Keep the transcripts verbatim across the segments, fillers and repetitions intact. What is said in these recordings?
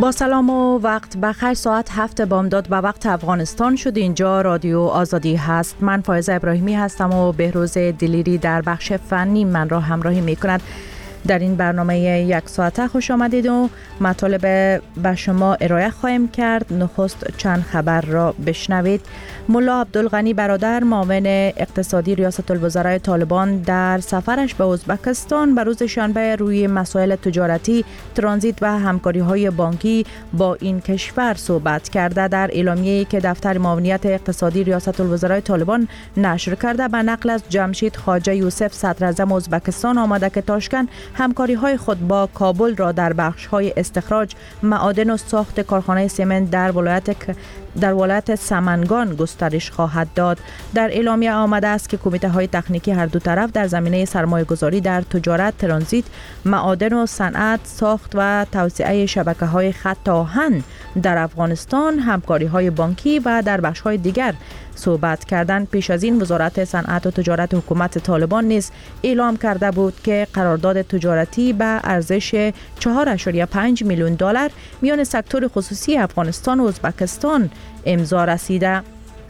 با سلام و وقت بخیر. ساعت هفت بامداد به وقت افغانستان شد. اینجا رادیو آزادی هست. من فائزه ابراهیمی هستم و بهروز دلیری در بخش فنی من را همراهی می کند. در این برنامه یک ساعته خوش آمدید و مطالب به شما ارائه خواهیم کرد. نخست چند خبر را بشنوید. ملا عبدالغنی برادر معاون اقتصادی ریاست الوزرای طالبان در سفرش به ازبکستان به روز شنبه روی مسائل تجارتی، ترانزیت و همکاری های بانکی با این کشور صحبت کرده. در اعلامیه‌ای که دفتر معاونیت اقتصادی ریاست الوزرای طالبان نشر کرده به نقل از جمشید خواجه یوسف صدر اعظم ازبکستان آمده که تاشکند همکاری های خود با کابل را در بخش های استخراج معادن و ساخت کارخانه سمنت در ولایت در ولایت سمنگان گسترش خواهد داد. در اعلامیه آمده است که کمیته های تکنیکی هر دو طرف در زمینه سرمایه گذاری در تجارت، ترانزیت، معادن و صنعت، ساخت و توسعه شبکه های خط آهن در افغانستان، همکاری های بانکی و در بخش های دیگر صحبت کردند. پیش از این وزارت صنعت و تجارت حکومت طالبان نیز اعلام کرده بود که قرارداد تجارتی به ارزش چهار ممیز پنج میلیون دلار میان سکتور خصوصی افغانستان و ازبکستان امضا رسیده.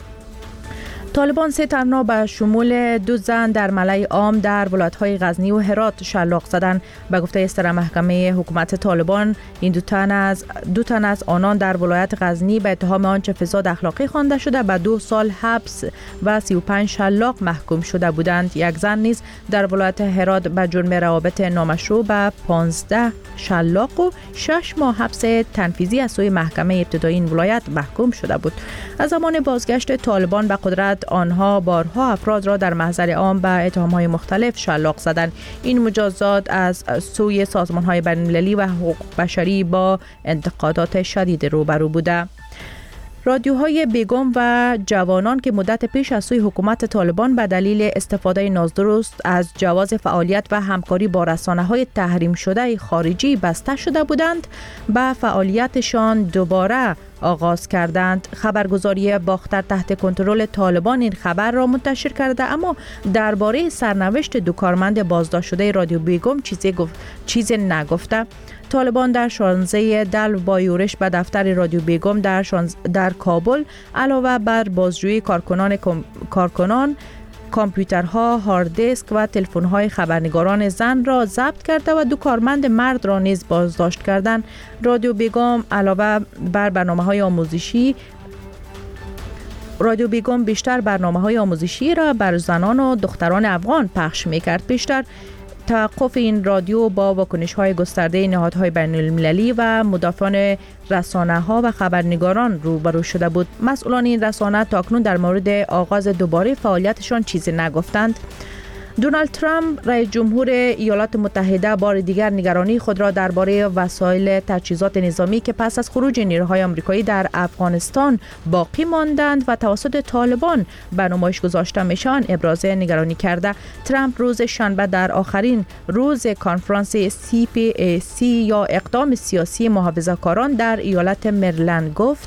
طالبان سه تنها به شمول دو زن در ملأ عام در ولایت‌های غزنی و هرات شلاق زدند. به گفته استر محکمه حکومت طالبان، این دو تن از دو تن از آنان در ولایت غزنی به اتهام آنچه فساد اخلاقی خوانده شده به دو سال حبس و سی و پنج شلاق محکوم شده بودند. یک زن نیز در ولایت هرات به جرم روابط نامشروع به پانزده شلاق و شش ماه حبس تنفیذی از سوی محکمه ابتدایی این ولایت محکوم شده بود. از زمان بازگشت طالبان به قدرت آنها بارها افراد را در محضر عام به اتهام‌های مختلف شلاق زدند. این مجازات از سوی سازمان‌های بین‌المللی و حقوق بشری با انتقادات شدید روبرو بوده. رادیوهای بیگم و جوانان که مدت پیش از سوی حکومت طالبان به دلیل استفاده نادرست از جواز فعالیت و همکاری با رسانه‌های تحریم شده خارجی بسته شده بودند، به فعالیتشان دوباره آغاز کردند. خبرگزاری باختر تحت کنترل طالبان این خبر را منتشر کرده، اما درباره سرنوشت دو کارمند بازداشت شده رادیو بیگم چیزی گفت چیزی نگفته. طالبان در شانزده دلو با یورش به دفتر رادیو بیگم در در کابل علاوه بر بازجویی کارکنان کم... کارکنان کامپیوترها، هارد دیسک و تلفن‌های خبرنگاران زن را ضبط کرده و دو کارمند مرد را نیز بازداشت کردند. رادیو بیگم علاوه بر برنامه‌های آموزشی رادیو بیگم بیشتر برنامه‌های آموزشی را بر زنان و دختران افغان پخش می‌کرد. بیشتر توقف این رادیو با واکنش‌های گسترده نهادهای بین‌المللی و مدافعان رسانه‌ها و خبرنگاران روبرو شده بود. مسئولان این رسانه تاکنون در مورد آغاز دوباره فعالیتشان چیزی نگفتند. دونالد ترامپ رئیس جمهور ایالات متحده بار دیگر نگرانی خود را درباره وسایل تجهیزات نظامی که پس از خروج نیروهای آمریکایی در افغانستان باقی ماندند و توسط طالبان به نمایش گذاشته میشن ابراز نگرانی کرده. ترامپ روز شنبه در آخرین روز کنفرانس سی پی ای سی یا اقدام سیاسی محافظه‌کاران در ایالت مریلند گفت: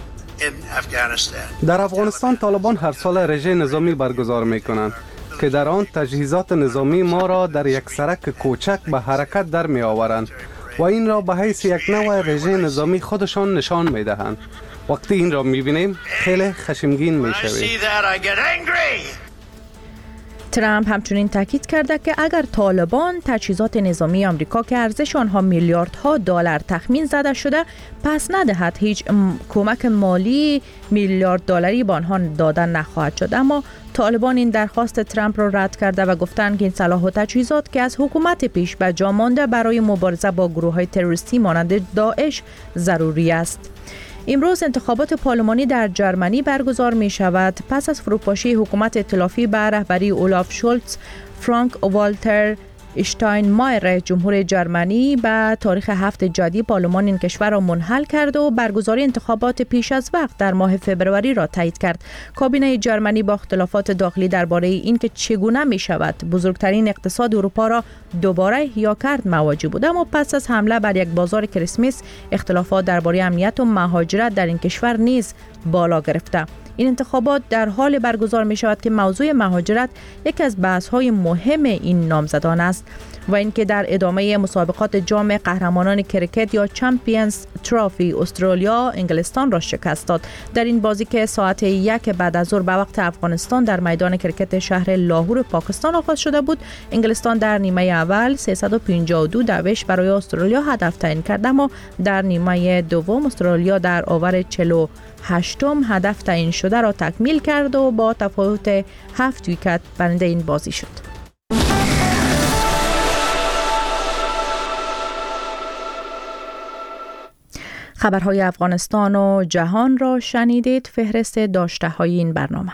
در افغانستان طالبان هر سال رژه نظامی برگزار میکنند که در آن تجهیزات نظامی ما را در یک سرک کوچک به حرکت در می آورند و این را به حیث یک نوع رژه نظامی خودشان نشان می دهند. وقتی این را می بینیم خیلی خشمگین می شویم. ترامپ همچنین تاکید کرده که اگر طالبان تجهیزات نظامی آمریکا که ارزش آنها میلیاردها دلار تخمین زده شده پس ندهد، هیچ کمک مالی میلیارد دلاری به آنها دادن نخواهد شد. اما طالبان این درخواست ترامپ را رد کرده و گفتند که این سلاح و تجهیزات که از حکومت پیش به جا مانده برای مبارزه با گروه‌های تروریستی مانند داعش ضروری است. امروز انتخابات پارلمانی در جرمنی برگزار می شود. پس از فروپاشی حکومت ائتلافی به رهبری اولاف شولتز، فرانک والتر اشتاینمایر رئیس جمهور جرمنی به تاریخ هفت جدی پارلمان این کشور را منحل کرد و برگزاری انتخابات پیش از وقت در ماه فوریه را تایید کرد. کابینه جرمنی با اختلافات داخلی درباره اینکه چگونه می شود بزرگترین اقتصاد اروپا را دوباره احیا کرد مواجه بود، اما پس از حمله بر یک بازار کریسمس اختلافات درباره امنیت و مهاجرت در این کشور نیز بالا گرفته. این انتخابات در حال برگزار می شود که موضوع مهاجرت یکی از بحث‌های مهم این نامزدان است و اینکه در ادامه مسابقات جام قهرمانان کرکت یا چمپیونز ترافی استرالیا انگلستان را شکست داد. در این بازی که ساعت یک بعد از ظهر به وقت افغانستان در میدان کرکت شهر لاهور پاکستان آغاز شده بود، انگلستان در نیمه اول سیصد و پنجاه و دو دویش برای استرالیا هدف تعیین کرد، اما در نیمه دوم استرالیا در آور چهل و هشتم هدف تعیین شده را تکمیل کرد و با تفاوت هفت ویکت برنده این بازی شد. خبرهای افغانستان و جهان را شنیدید. فهرست داشته های این برنامه.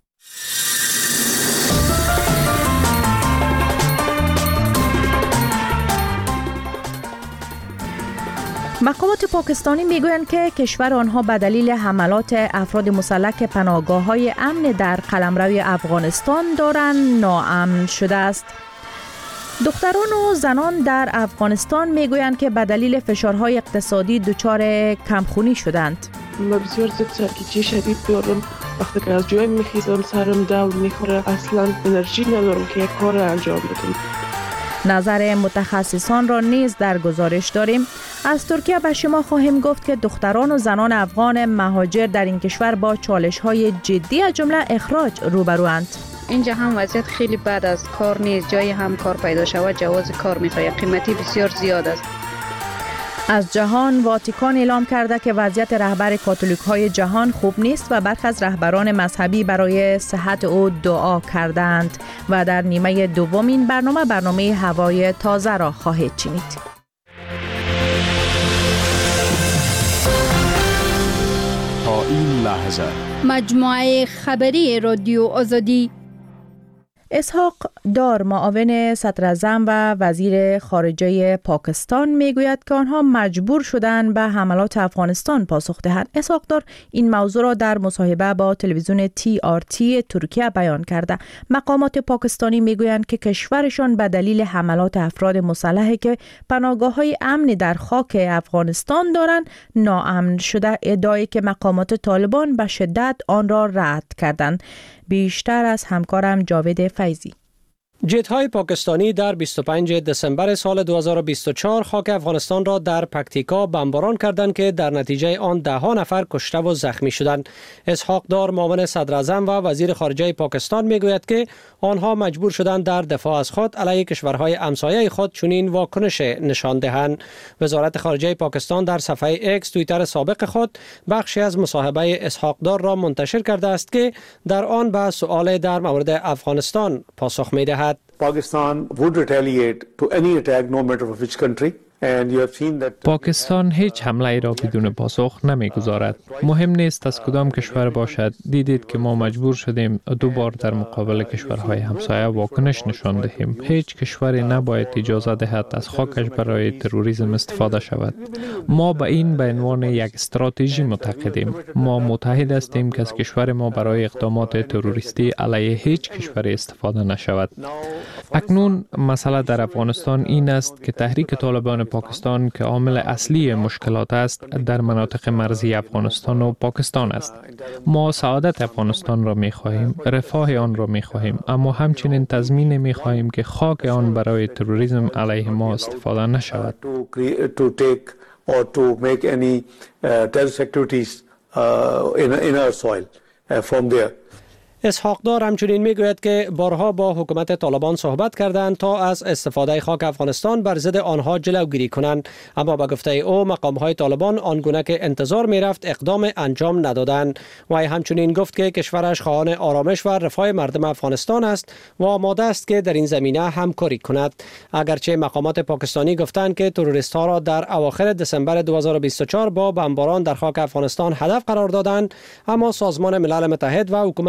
مقامات پاکستانی میگویند که کشور آنها به دلیل حملات افراد مسلح که پناهگاه‌های امن در قلمرو افغانستان دارند ناامن شده است. دختران و زنان در افغانستان میگویند که به دلیل فشارهای اقتصادی دچار کمخونی شدند. من بسیار زیاد سرگیجه شدید دارم. وقتی که از جای میخیزم سرم دور میخوره، اصلا انرژی ندارم که یک کار را انجام بدم. نظر متخصصان را نیز در گزارش داریم. از ترکیه به شما خواهیم گفت که دختران و زنان افغان مهاجر در این کشور با چالش‌های جدی از جمله اخراج روبروند. اینجا هم وضعیت خیلی بد است. کار نیست، جای هم کار پیدا شود جواز کار میخواد، قیمتی بسیار زیاد است. از جهان، واتیکان اعلام کرده که وضعیت رهبر کاتولیک های جهان خوب نیست و برخی از رهبران مذهبی برای صحت او دعا کردند. و در نیمه دوم این برنامه برنامه هوای تازه را خواهید شنید. تا این لحظه مجموعه خبری رادیو آزادی. اسحاق دار معاون صدراعظم و وزیر خارجه پاکستان میگوید که آنها مجبور شدند به حملات افغانستان پاسخ دهند. اسحاق دار این موضوع را در مصاحبه با تلویزیون تی آر تی ترکیه بیان کرده. مقامات پاکستانی میگویند که کشورشان به دلیل حملات افراد مسلحی که پناهگاه‌های امن در خاک افغانستان دارند ناامن شده، ادعایی که مقامات طالبان به شدت آن را رد کردند. بیشتر از همکارم جاوید فیضی. جت‌های پاکستانی در بیست و پنجم دسامبر سال دو هزار و بیست و چهار خاک افغانستان را در پکتیکا بمباران کردند که در نتیجه آن ده ها نفر کشته و زخمی شدند. اسحاق دار معاون صدراعظم و وزیر خارجه پاکستان میگوید که آنها مجبور شدند در دفاع از خود علیه کشورهای همسایه خود چنین واکنش نشان دهند. وزارت خارجه پاکستان در صفحه اکس توییتر سابق خود بخشی از مصاحبه اسحاق دار را منتشر کرده است که در آن به سؤال در مورد افغانستان پاسخ می‌دهد. Pakistan would retaliate to any attack no matter of which country. پاکستان هیچ حمله ای را بدون پاسخ نمیگذارد. مهم نیست از کدام کشور باشد. دیدید که ما مجبور شدیم دو بار در مقابل کشورهای همسایه واکنش نشان دهیم. هیچ کشوری نباید اجازه دهد از خاکش برای تروریسم استفاده شود. ما به این به عنوان یک استراتژی معتقدیم. ما متحد هستیم که از کشور ما برای اقدامات تروریستی علیه هیچ کشوری استفاده نشود. اکنون مسئله در افغانستان این است که تحریک طالبان پاکستان که عامل اصلی مشکلات است در مناطق مرزی افغانستان و پاکستان است. ما سعادت افغانستان را می خواهیم، رفاه آن را می خواهیم، اما همچنین تضمین می خواهیم که خاک آن برای تروریسم علیه ما استفاده نشود. اسحاق دار همچنین میگوید که بارها با حکومت طالبان صحبت کردند تا از استفاده خاک افغانستان بر ضد آنها جلوگیری کنند، اما به گفته او مقام‌های طالبان آنگونه که انتظار میرفت اقدام انجام ندادند. و همچنین گفت که کشورش خواهان آرامش و رفاه مردم افغانستان است و آماده است که در این زمینه همکاری کند. اگرچه مقامات پاکستانی گفتند که تروریست ها را در اواخر دسامبر دو هزار و بیست و چهار با بمباران در خاک افغانستان هدف قرار دادند، اما سازمان ملل متحد و حکومت طالبان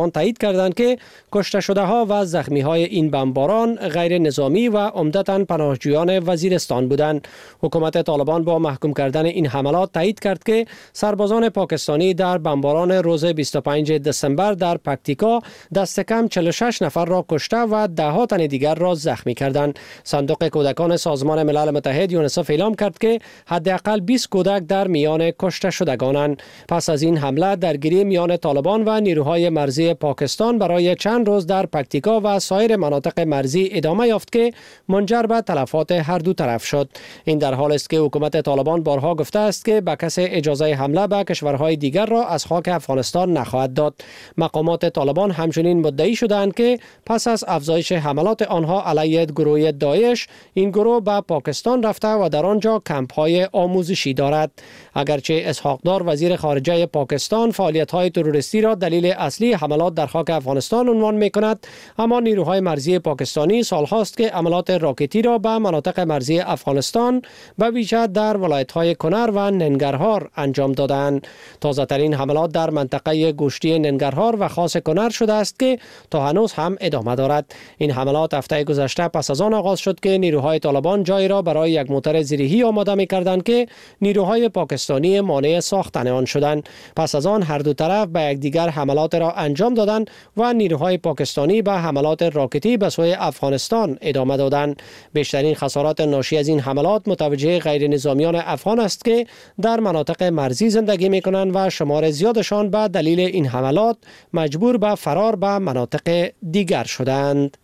طالبان تایید کردند که کشته شده ها و زخمی های این بمباران غیر نظامی و عمدتاً پناهجویان وزیرستان بودند. حکومت طالبان با محکوم کردن این حملات تایید کرد که سربازان پاکستانی در بمباران روز بیست و پنجم دسامبر در پکتیکا دست کم چهل و شش نفر را کشته و ده ها تن دیگر را زخمی کردند. صندوق کودکان سازمان ملل متحد یونیسف اعلام کرد که حداقل بیست کودک در میان کشته شدگانند. پس از این حمله درگیری میان طالبان و نیروهای مرزی پاکستان برای چند روز در پکتیکا و سایر مناطق مرزی ادامه یافت که منجر به تلفات هر دو طرف شد. این در حال است که حکومت طالبان بارها گفته است که به کسی اجازه حمله به کشورهای دیگر را از خاک افغانستان نخواهد داد. مقامات طالبان همچنین مدعی شدند که پس از افزایش حملات آنها علیه گروه داعش، این گروه به پاکستان رفته و در آنجا کمپ‌های آموزشی دارد. اگرچه اسحاق دار وزیر خارجه پاکستان فعالیت‌های تروریستی را دلیل اصلی حملات در خاک افغانستان عنوان می‌کند، اما نیروهای مرزی پاکستانی سال‌هاست که حملات راکتی را به مناطق مرزی افغانستان به ویژه در ولایت‌های کنر و ننگرهار انجام دادند. تازه‌ترین حملات در منطقه گوشتی ننگرهار و خاص کنر شده است که تا هنوز هم ادامه دارد. این حملات هفته گذشته پس از آن آغاز شد که نیروهای طالبان جایی را برای یک موتر زیرهی آماده می‌کردند که نیروهای پاکستانی مانع ساختن آن شدند. پس از آن هر دو طرف به یکدیگر حملات را انجام دادند و نیروهای پاکستانی به حملات راکتی به سوی افغانستان ادامه دادند. بیشترین خسارات ناشی از این حملات متوجه غیر نظامیان افغان است که در مناطق مرزی زندگی می‌کنند و شمار زیادشان به دلیل این حملات مجبور به فرار به مناطق دیگر شدند.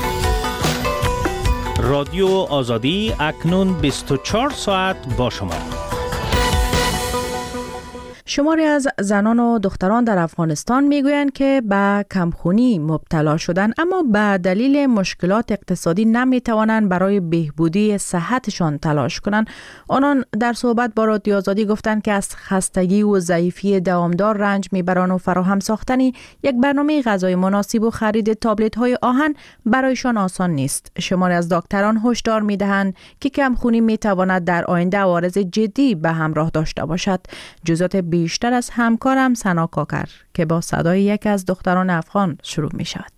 رادیو آزادی اکنون بیست و چهار ساعت با شما. شماری از زنان و دختران در افغانستان میگویند که به کمخونی مبتلا شدند، اما به دلیل مشکلات اقتصادی نمیتوانند برای بهبودی صحتشان تلاش کنند. آنان در صحبت با رادیو آزادی گفتند که از خستگی و ضعیفی دوامدار رنج میبرند و فراهم ساختن یک برنامه غذای مناسب و خرید تابلت های آهن برایشان آسان نیست. شماری از دکتران هشدار میدهند که کمخونی میتواند در آینده عوارض جدی به همراه داشته باشد. جزئیات بیشتر از همکارم سنا کاکر که با صدای یک از دختران افغان شروع می شود.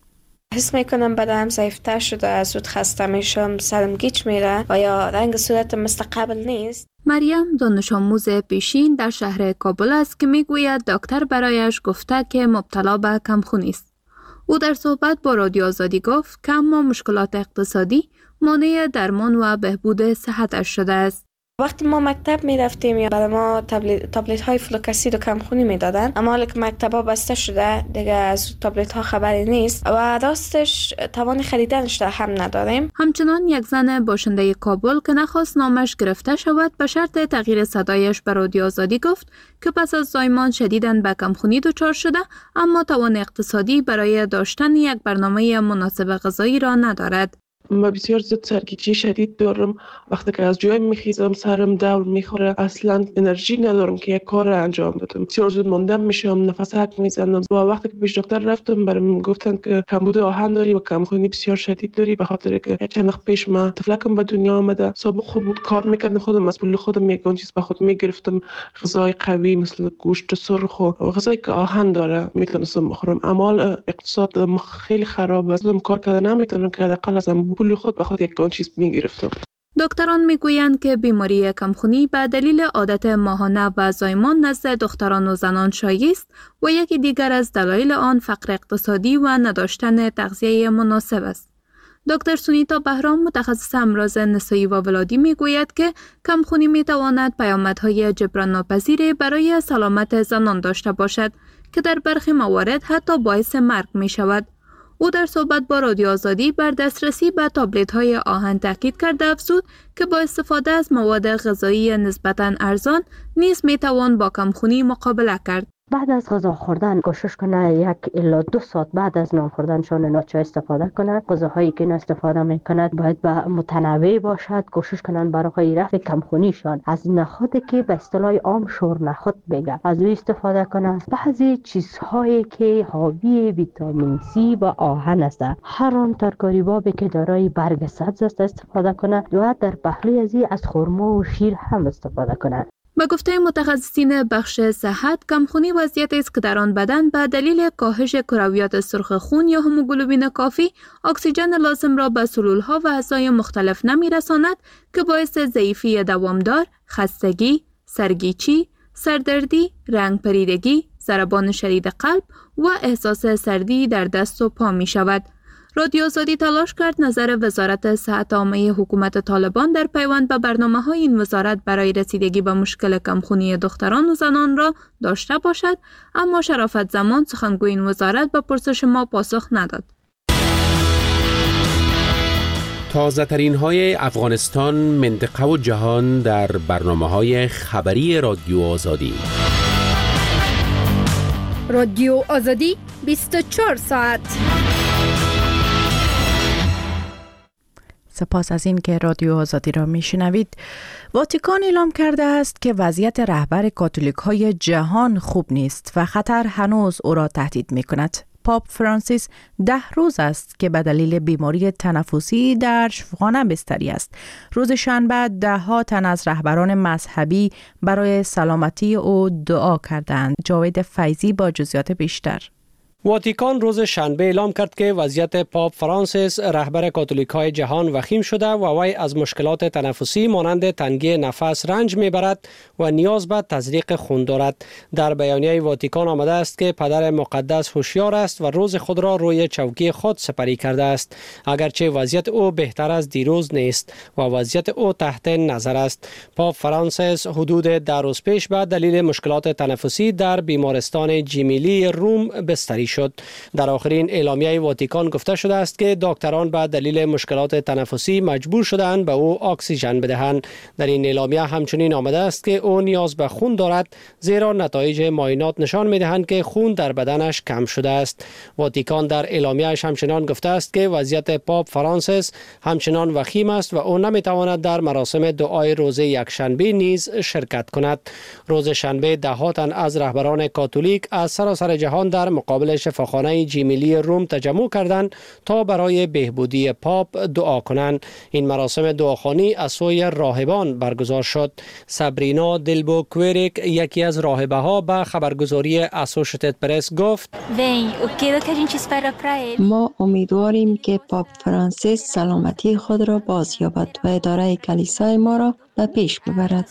حس میکنم بدنم ضعیفتر شده، زود خسته میشم، سرم گیج میره و یا رنگ صورتم مثل قبل نیست. مریم دانش آموز پیشین در شهر کابل است که میگوید دکتر برایش گفته که مبتلا به کمخونی است. او در صحبت با رادیو آزادی گفت که اما مشکلات اقتصادی مانع درمان و بهبود صحتش شده است. وقتی ما مکتب می رفتیم یا برای ما تابلت, تابلت های فلوکاسید و کمخونی می دادن، اما حالا که مکتب ها بسته شده دیگه از تابلت ها خبری نیست و راستش توان خریدنش هم نداریم. همچنان یک زن باشنده کابل که نخواست نامش گرفته شود به شرط تغییر صدایش به رادیو آزادی گفت که پس از زایمان شدیداً به کمخونی دچار شده، اما توان اقتصادی برای داشتن یک برنامه مناسب غذایی را ندارد. من بسیار زیاد سرگیجی شدید دارم. وقتی که از جای میخیزم سرم دور میخوره، اصلا انرژی ندارم که یک کار را انجام بدم. بسیار زود ماندم میشم، نفس حک میزنم و وقتی که پیش دکتر رفتم برام گفتن که کمبود آهن داری و کمخونی بسیار شدید داری، به خاطر که چند وقت پیش من طفلکم به دنیا آمده. سابق خوب بود، کار میکردم، خودم از پول خودم یک چیز به خود میگرفتم، غذای قوی مثل گوشت سرخ و غذایی که آهن داره میتونستم بخورم. اما اقتصاد خیلی خراب است، کار کردن نمیتونم که حداقل از پول خود به خود یک چیز میگرفتم. دکتران میگویند که بیماری کمخونی به دلیل عادت ماهانه و زایمان نزد دختران و زنان شایع است و یکی دیگر از دلایل آن فقر اقتصادی و نداشتن تغذیه مناسب است. دکتر سونیتا بهرام متخصص امراض نسایی و ولادی میگوید که کمخونی میتواند پیامدهای جبران ناپذیری برای سلامت زنان داشته باشد که در برخی موارد حتی باعث مرگ می شود. او در صحبت با رادیو آزادی بر دسترسی به تابلت‌های آهن تاکید کرده افزود که با استفاده از مواد غذایی نسبتاً ارزان نیز میتوان با کمخونی مقابله کرد. بعد از غذا خوردن کوشش کنه یک الا دو ساعت بعد از نان خوردنشان ناچار استفاده کنند. غذاهایی که استفاده میکنند باید به متنوع باشد. کوشش کنند برای رفع کمخونیشان از نخودی که به اصطلاح عام شور نخود بگه از او استفاده کنند. بعضی چیزهایی که حاوی ویتامین سی و آهن است، هر آن ترکاری بابی که دارای برگ سبز است استفاده کنند و در پهلوی ازی از خرما و شیر هم استفاده کنند. به گفته متخصصین بخش صحت، کمخونی وضعیتی است که در آن بدن به دلیل کاهش کرویات سرخ خون یا هموگلوبین کافی اکسیژن لازم را به سلولها و اعضای مختلف نمی‌رساند که باعث ضعیفی دوامدار، خستگی، سرگیچی، سردردی، رنگ پریدگی، ضربان شدید قلب و احساس سردی در دست و پا می شود. رادیو آزادی تلاش کرد نظر وزارت صحت عامه حکومت طالبان در پیوند به برنامه‌های این وزارت برای رسیدگی به مشکل کمخونی دختران و زنان را داشته باشد، اما شرافت زمان سخنگوی این وزارت به پرسش ما پاسخ نداد. تازه ترین های افغانستان، منطقه و جهان در برنامه های خبری رادیو آزادی. رادیو آزادی بیست و چهار ساعت. سپاس از این که رادیو آزادی را میشنوید. واتیکان اعلام کرده است که وضعیت رهبر کاتولیک های جهان خوب نیست و خطر هنوز او را تهدید می کند. پاپ فرانسیس ده روز است که به دلیل بیماری تنفسی در شفاخانه بستری است. روز شنبه ده ها تن از رهبران مذهبی برای سلامتی او دعا کردند. جاوید فیضی با جزئیات بیشتر. واتیکان روز شنبه اعلام کرد که وضعیت پاپ فرانسیس رهبر کاتولیک های جهان وخیم شده و وی از مشکلات تنفسی مانند تنگی نفس رنج میبرد و نیاز به تزریق خون دارد. در بیانیه واتیکان آمده است که پدر مقدس هوشیار است و روز خود را روی چوکی خود سپری کرده است، اگرچه وضعیت او بهتر از دیروز نیست و وضعیت او تحت نظر است. پاپ فرانسیس حدود ده روز پیش به دلیل مشکلات تنفسی در بیمارستان جیمیلی روم بستری شد. در آخرین اعلامیه واتیکان گفته شده است که دکتران به دلیل مشکلات تنفسی مجبور شدند به او اکسیژن بدهند. در این اعلامیه همچنین آمده است که او نیاز به خون دارد، زیرا نتایج معاینات نشان می‌دهند که خون در بدنش کم شده است. واتیکان در اعلامیه‌اش همچنان گفته است که وضعیت پاپ فرانسیس همچنان وخیم است و او نمی‌تواند در مراسم دعای روز یکشنبه نیز شرکت کند. روز شنبه ده ها تن از رهبران کاتولیک از سراسر جهان در مقابل شفاخانه جیمیلی روم تجمع کردند تا برای بهبودی پاپ دعا کنند. این مراسم دعاخوانی از سوی راهبان برگزار شد. سابرینا دلبوکویریک، یکی از راهبه ها، به خبرگزاری اسوشیتد پرس گفت: ما امیدواریم که پاپ فرانسیس سلامتی خود را بازیابد و اداره کلیسای ما را به پیش ببرد.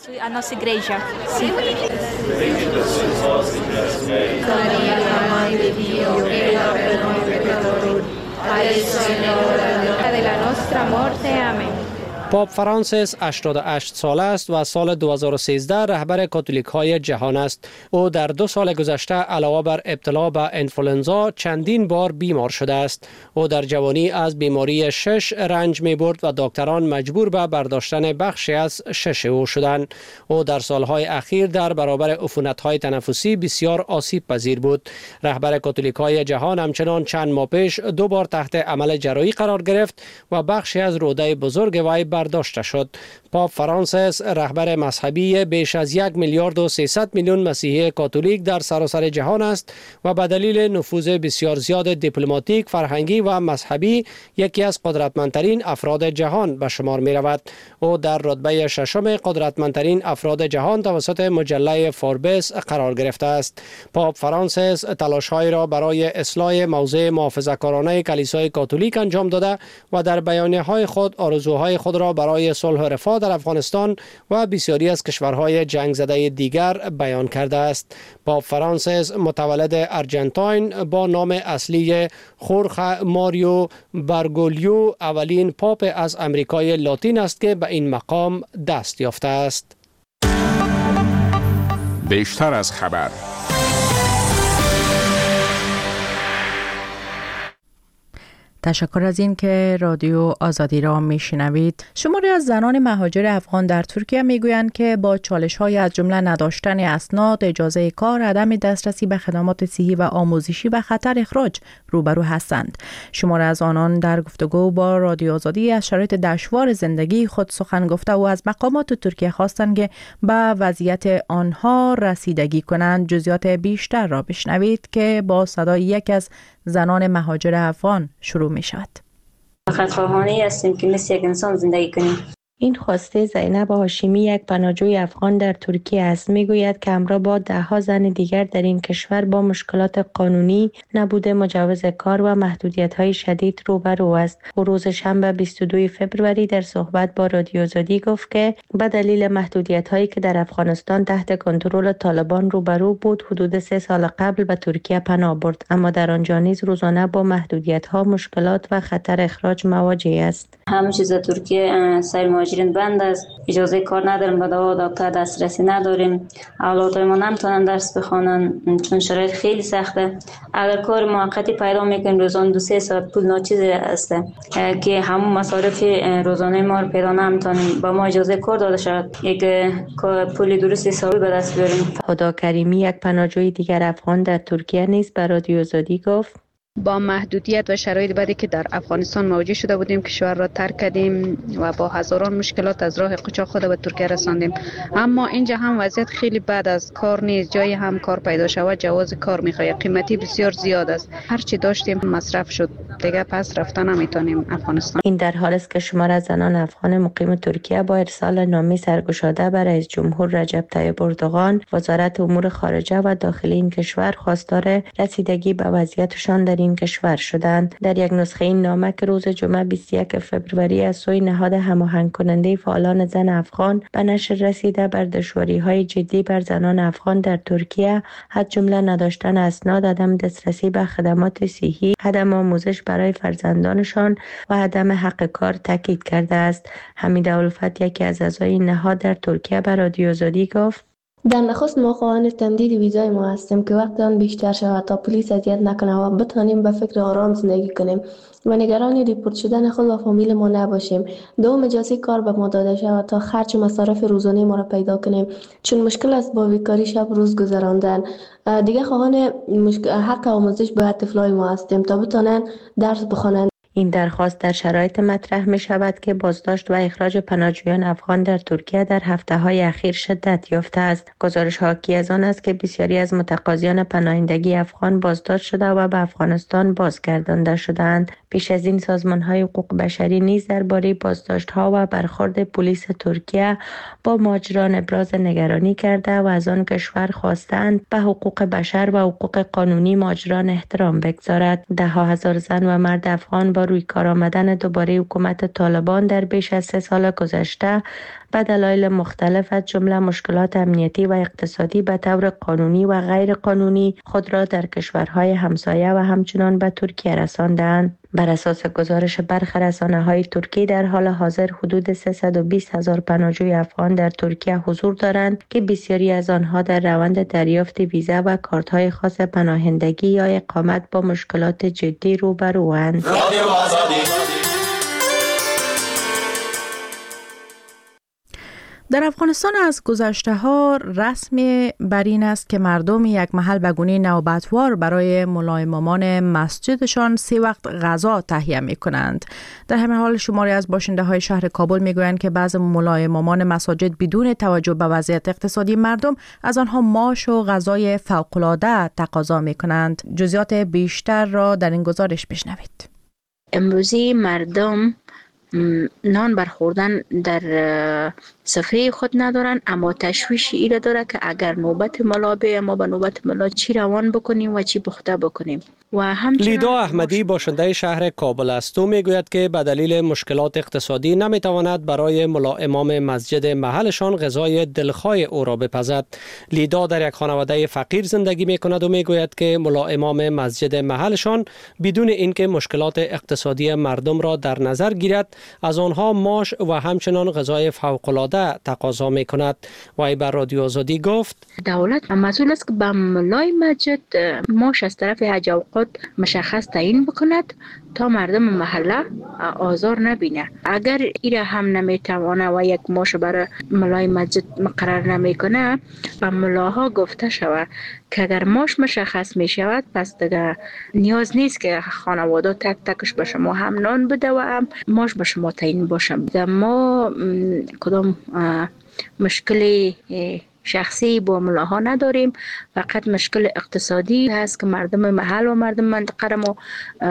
پاپ فرانسیس هشتاد و هشت ساله است و سال دو هزار و سیزده رهبر کاتولیک های جهان است. او در دو سال گذشته علاوه بر ابتلا به انفلوئنزا چندین بار بیمار شده است. او در جوانی از بیماری شش رنج می برد و دکتران مجبور به برداشتن بخشی از شش او شدند. او در سالهای اخیر در برابر عفونت‌های تنفسی بسیار آسیب پذیر بود. رهبر کاتولیک های جهان همچنان چند ماه پیش دو بار تحت عمل جراحی قرار گرفت و بخشی از روده بزرگ وی برداشته شد. پاپ فرانسیس رهبر مذهبی بیش از یک میلیارد و سیصد میلیون مسیحی کاتولیک در سراسر جهان است و به دلیل نفوذ بسیار زیاد دیپلماتیک، فرهنگی و مذهبی یکی از قدرتمندترین افراد جهان به شمار می رود. او در رتبه ششم قدرتمندترین افراد جهان توسط مجله فوربس قرار گرفته است. پاپ فرانسیس تلاش‌های را برای اصلاح موضع محافظه‌کارانه کلیسای کاتولیک انجام داده و در بیانیه‌های خود آرزوهای خود را برای صلح و رفاه در افغانستان و بسیاری از کشورهای جنگ زده دیگر بیان کرده است. پاپ فرانسیس متولد ارجنتاین با نام اصلی خورخ ماریو برگولیو اولین پاپ از امریکای لاتین است که به این مقام دست یافته است. بیشتر از خبر. تشکر از این که رادیو آزادی را میشنوید. شماری از زنان مهاجر افغان در ترکیه میگویند که با چالش‌های از جمله نداشتن اسناد، اجازه کار، عدم دسترسی به خدمات صحی و آموزشی و خطر اخراج روبرو هستند. شماری از آنان در گفتگو با رادیو آزادی از شرایط دشوار زندگی خود سخن گفته و از مقامات ترکیه خواستند که به وضعیت آنها رسیدگی کنند. جزئیات بیشتر را بشنوید که با صدای یک از زنان مهاجر افغان شروع می شود. خودخواهانه هستیم که مثل یک انسان زندگی کنیم. این خواسته زینب هاشمی یک پناهجوی افغان در ترکیه است. میگوید که همراه با ده ها زن دیگر در این کشور با مشکلات قانونی، نبود مجوز کار و محدودیت‌های شدید روبرو است. او روز شنبه بیست و دوم فوریه در صحبت با رادیو آزادی گفت که به دلیل محدودیت‌هایی که در افغانستان تحت کنترل طالبان روبرو بود، حدود سه سال قبل به ترکیه پناه برد، اما در آنجا نیز روزانه با محدودیت‌ها، مشکلات و خطر اخراج مواجه است. همه چیز ترکیه سیر مهاجرین بند است، اجازه کار نداریم، به دوا دکتر دسترسی نداریم، اولادمان نمیتونن درس بخوانن چون شرایط خیلی سخته. اگر کار موقتی پیدا میکنیم روزانه دو سه ساعت پول ناچیزی است که همون مصارف روزانه ما رو پیدا نمیتونیم، با ما اجازه کار داده شود یک پول درست حسابی به دست بیاریم. خدا کریمی، یک پناهجوی دیگر افغان در ترکیه نیز به رادیو آزادی گفت با محدودیت و شرایط بعدی که در افغانستان مواجه شده بودیم، کشور را ترک کردیم و با هزاران مشکلات از راه قاچاق خود به ترکیه رساندیم. اما اینجا هم وضعیت خیلی بد است، کار نیست، جای هم کار پیدا شود جواز کار میخواد، قیمتی بسیار زیاد است، هر چی داشتیم مصرف شد، دیگه پس رفتن نمیتونیم افغانستان. این در حالی است که شمار از زنان افغان مقیم ترکیه با ارسال نامه سرگشاده به رئیس جمهور رجب طیب اردوغان، وزارت امور خارجه و داخلی این کشور خواستار رسیدگی به وضعیتشان در این کشور شدند. در یک نسخه این نامه که روز جمعه بیست و یک فوریه از سوی نهاد هماهنگ کننده فعالان زن افغان به نشر رسیده، بر دشواری‌های جدی بر زنان افغان در ترکیه، از جمله نداشتن اسناد، عدم دسترسی به خدمات صحی، عدم آموزش برای فرزندانشان و عدم حق کار تاکید کرده است. حمید اولفت، یکی از اعضای نهاد در ترکیه، به رادیو آزادی گفت در نخست ما خواهان تمدید ویزای ما هستیم که وقت آن بیشتر شود تا پلیس اذیت نکنه و بتوانیم به فکر آرام زندگی کنیم و نگران ریپورت شدن خود و فامیل ما نباشیم. دوم، اجازه کار به ما داده شود تا خرج مصارف روزانه ما را پیدا کنیم، چون مشکل است با بیکاری شب روز گذراندن. دیگه خواهان حق آموزش به طفلای ما هستیم تا بتونن درس بخوانند. این درخواست در شرایط مطرح می شود که بازداشت و اخراج پناهجویان افغان در ترکیه در هفته های اخیر شدت یافته است. گزارش حاکی از آن است که بسیاری از متقاضیان پناهندگی افغان بازداشت شده و به افغانستان بازگردانده شدند. پیش از این سازمان های حقوق بشری نیز درباره بازداشت ها و برخورد پلیس ترکیه با مهاجران ابراز نگرانی کرده و از آن کشور خواستند به حقوق بشر و حقوق قانونی مهاجران احترام بگذارد. ده ها هزار زن و مرد افغان با روی کار آمدن دوباره حکومت طالبان در بیش از سه سال گذشته به دلایل مختلف از جمله مشکلات امنیتی و اقتصادی به طور قانونی و غیر قانونی خود را در کشورهای همسایه و همچنان به ترکیه رساندند. بر اساس گزارش برخی رسانه‌های ترکی، در حال حاضر حدود سیصد و بیست هزار پناهجوی افغان در ترکیه حضور دارند که بسیاری از آنها در روند دریافت ویزا و کارت‌های خاص پناهندگی یا اقامت با مشکلات جدی روبروند. در افغانستان از گذشته ها رسمی بر این است که مردم یک محل به گونه نوبتوار برای ملا امامان مسجدشان سه وقت غذا تهیه می کنند. در همین حال شماری از باشنده های شهر کابل می گویند که بعض ملا امامان مساجد بدون توجه به وضعیت اقتصادی مردم از آنها ماش و غذای فوق‌العاده تقاضا می کنند. جزئیات بیشتر را در این گزارش بشنوید. امروزی مردم نان برخوردن در سفره خود ندارن، اما تشویش ایره داره که اگر نوبت ملا به ما به نوبت ملا چی روان بکنیم و چی پخته بکنیم. و همچنان لیدا احمدی باشنده شهر کابل است. او میگوید که به دلیل مشکلات اقتصادی نمیتواند برای ملا امام مسجد محلشان غذای دلخواه او را بپزد. لیدا در یک خانواده فقیر زندگی میکند و میگوید که ملا امام مسجد محلشان بدون اینکه مشکلات اقتصادی مردم را در نظر گیرد از آنها ماش و همچنان غذای فوق‌العاده تقاضا میکند. و بر رادیو آزادی گفت دولت مسئول است که به ملای مسجد ماش از طرف حج اوقات مشخص تعیین بکند تا مردم محله آزار نبینه. اگر ایره هم نمیتوانه و یک ماش برای ملای مسجد مقرر نمیکنه، به ملاها گفته شود که اگر ماش مشخص می شود پس دیگه نیاز نیست که خانواده تک تکش به شما هم نان بده و هم ماش به شما تعیین باشه. ما کدام مشکلی شخصی با ملاها نداریم. فقط مشکل اقتصادی هست که مردم محل و مردم منطقه را ما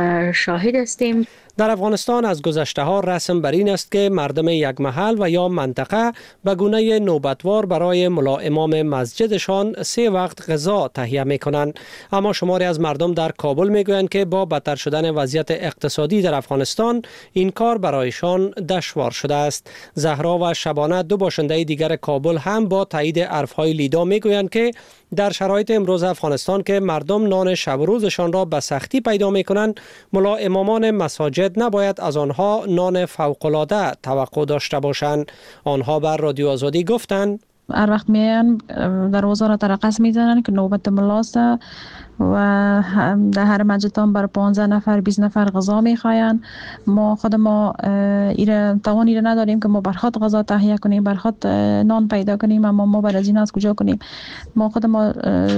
شاهد هستیم. در افغانستان از گذشته ها رسم بر این است که مردم یک محل و یا منطقه به گونه نوبتوار برای ملا امام مسجدشان سه وقت غذا تهیه می کنند. اما شماری از مردم در کابل می گویند که با بدتر شدن وضعیت اقتصادی در افغانستان این کار برایشان دشوار شده است. زهرا و شبانه، دو باشنده دیگر کابل، هم با تایید حرفهای لیدا می گویند که در شرایط امروز افغانستان که مردم نان شب و روزشان را به سختی پیدا می کنند، ملا امامان مساجد نباید از آنها نان فوق‌العاده توقع داشته باشند. آنها بر رادیو آزادی گفتند هر وقت میان دروازه را ترقص میزنن که نوبت ملاست و در هر مسجدان بر پانزده نفر بیست نفر غذا میخواین. ما خود ما ایره توان ایره نداریم که ما برخواد غذا تهیه کنیم، برخواد نان پیدا کنیم، اما ما بر از این از کجا کنیم؟ ما خود ما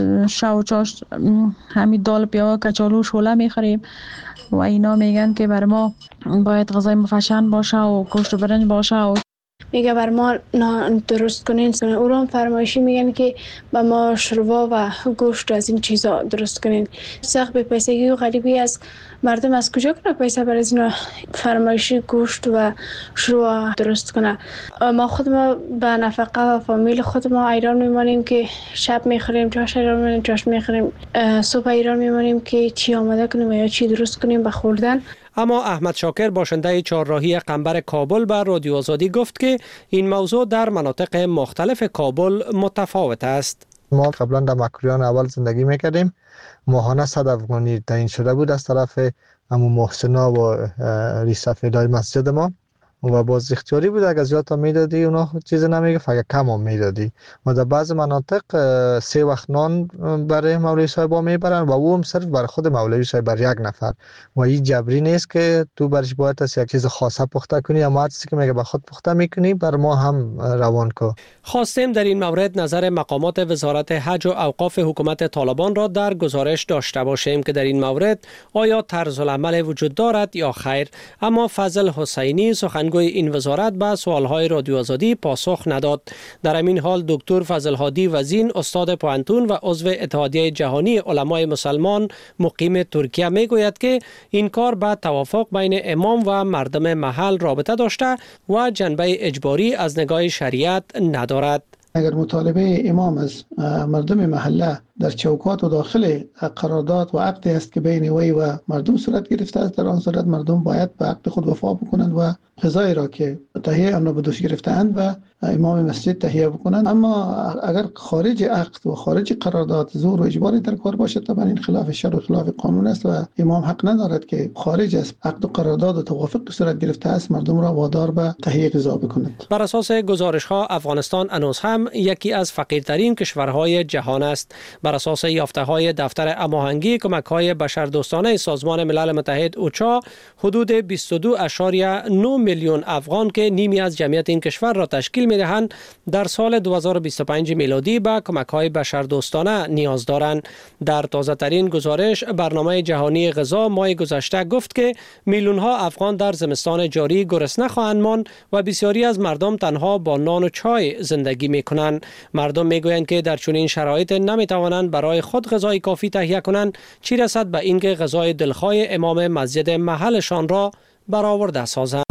شو چاش همین دال پیاز کچالو شوله میخوریم و اینا میگن که بر ما باید غذای مفشن باشه و گوشت و برنج باشه و میگه بر ما درست کنین. او رو هم فرمایشی میگن که به ما شوروا و گوشت از این چیزا درست کنین. سخت به پیسگی و غریبی از مردم از کجا کنه پیسه بر از این فرمایشی گوشت و شوروا درست کنه؟ ما خود ما به نفقه و فامیل خود ما ایران میمانیم که شب میخوریم، چاش ایران میمانیم، چاش میخوریم، صبح ایران میمانیم که چی آماده کنیم یا چی درست کنیم به خوردن. اما احمد شاکر، باشنده چهارراهی قنبر کابل، بر رادیو آزادی گفت که این موضوع در مناطق مختلف کابل متفاوت است. ما قبلا در مکریان اول زندگی میکردیم، ماهانه صد افغانی تعیین شده بود از طرف همون محسنا و ریسفیدای مسجد ما و باز اختیاری بود، اگر زیاد تا میدادی اونا چیز نمیگه، فقط کم هم میدادی. و در بعض مناطق سه وقت نان برای مولوی صاحبا میبرن و او هم صرف برای خود مولوی صاحب بر یک نفر و این جبری نیست که تو برش باید از یک چیز خاصه پخته کنی، اما هر چیزی که میگه به خود پخته میکنی بر ما هم روان کو. خواستیم در این مورد نظر مقامات وزارت حج و اوقاف حکومت طالبان را در گزارش داشته باشیم که در این مورد آیا طرز العمل وجود دارد یا خیر، اما فضل حسینی سخنگوی این وزارت به سوالهای رادیو آزادی پاسخ نداد. در همین حال دکتر فضل هادی وزین، استاد پوهنتون و عضو اتحادیه جهانی علمای مسلمان مقیم ترکیه، میگوید که این کار به توافق بین امام و مردم محل رابطه داشته و جنبه اجباری از نگاه شریعت ندارد. اگر مطالبه امام از مردم محله در چوکات و داخل قرارداد و عقدی است که بین وی و مردم صورت گرفته است، در آن صورت مردم باید به عقد خود وفا بکنند و غذای را که تهیه آن را به دوش گرفته‌اند و امام مسجد تهیه بکنند. اما اگر خارج عقد و خارج قرارداد زور و اجباری در کار باشد، طبعا این خلاف شرع و خلاف قانون است و امام حق ندارد که خارج از عقد و قرارداد و توافق صورت گرفته است مردم را وادار به تهیه غذا بکنند. بر اساس گزارش ها افغانستان هنوز هم یکی از فقیرترین کشورهای جهان است. بر اساس یافته‌های دفتر هماهنگی کمک‌های بشردوستانه سازمان ملل متحد اوچا، حدود بیست و دو ممیز نه میلیون افغان که نیمی از جمعیت این کشور را تشکیل می‌دهند، در سال دو هزار و بیست و پنج میلادی به کمک‌های بشردوستانه نیاز دارند. در تازه‌ترین گزارش برنامه جهانی غذا ماه گذشته گفت که میلیون‌ها افغان در زمستان جاری گرسنه خواهند ماند و بسیاری از مردم تنها با نان و چای زندگی می‌کنند. مردم می‌گویند که در چنین شرایط نمی‌توانند برای خود غذای کافی تهیه کنند، چی رسد به اینکه غذای دلخواه امام مسجد محلشان را برآورده سازند.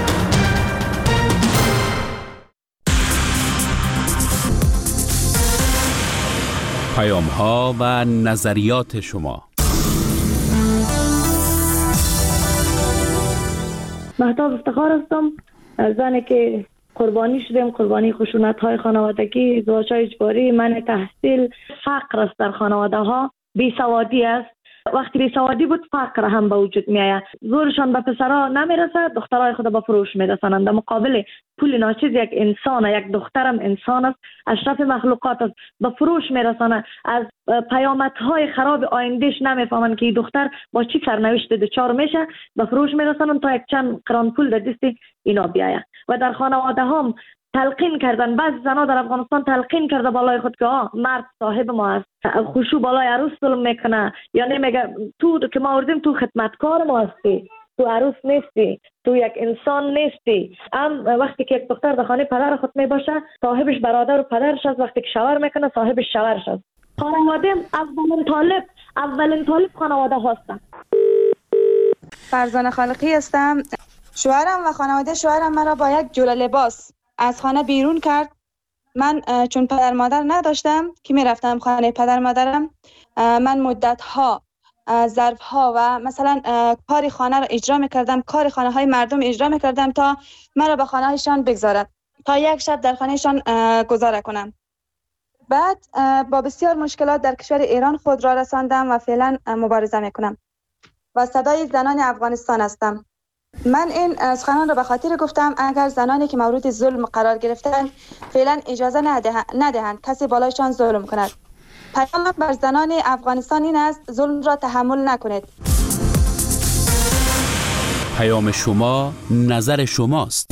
پیام‌ها و نظریات شما. مهتاب افتخار هستم، زنی که قربانی شدیم، قربانی خشونت‌های خانوادگی، ازدواج‌های اجباری، منع تحصیل، فقر است در خانواده ها، بیسوادی است. وقتی بیسوادی بود فقر هم به وجود میآید. زورشان به پسرها نمیرسد، دخترای خود به فروش میرسانند. در مقابل پول ناچیز یک انسان، یک دخترم انسان است، اشرف مخلوقات است، به فروش میرسانند. از پیامدهای خراب آیندهش نمیفهمند که این دختر با چی سرنوشت دچار میشه، به فروش میرسانند تا یک چند قران پول در دست اینا بیاید. و در خانواده هم تلقین کردن، بعضی زنها در افغانستان تلقین کرده بالای خود که آه مرد صاحب ما است، خوشو بالای عروس ظلم میکنه، یا نمیگه تو که ما آوردیم تو خدمتکار ما هستی، تو عروس نیستی، تو یک انسان نیستی. هم وقتی که یک دختر در خانه پدر خود می باشه صاحبش برادر و پدرش است، وقتی که شوهر میکنه صاحبش شوهرش است. خانواده اولین طالب اولین طالب خانواده هستن. فرزانه خالقی هستم. شوهرم و خانواده شوهرم مرا با یک جوله لباس از خانه بیرون کرد. من چون پدر مادر نداشتم که می رفتم خانه پدر مادرم، من مدت ها ظرف ها و مثلا کاری خانه را اجرا می کردم، کاری خانه های مردم اجرا می کردم تا مرا به خانه هایشان بگذارد، تا یک شب در خانه شان گذاره کنم. بعد با بسیار مشکلات در کشور ایران خود را رساندم و فعلا مبارزه می کنم و صدای زنان افغانستان هستم. من این سخنان را به خاطر گفتم اگر زنانی که مورد ظلم قرار گرفتند فعلا اجازه ندهند, ندهند کسی بالایشان ظلم کند. پیام بر زنان افغانستان این است ظلم را تحمل نکنید. پیام شما، نظر شماست.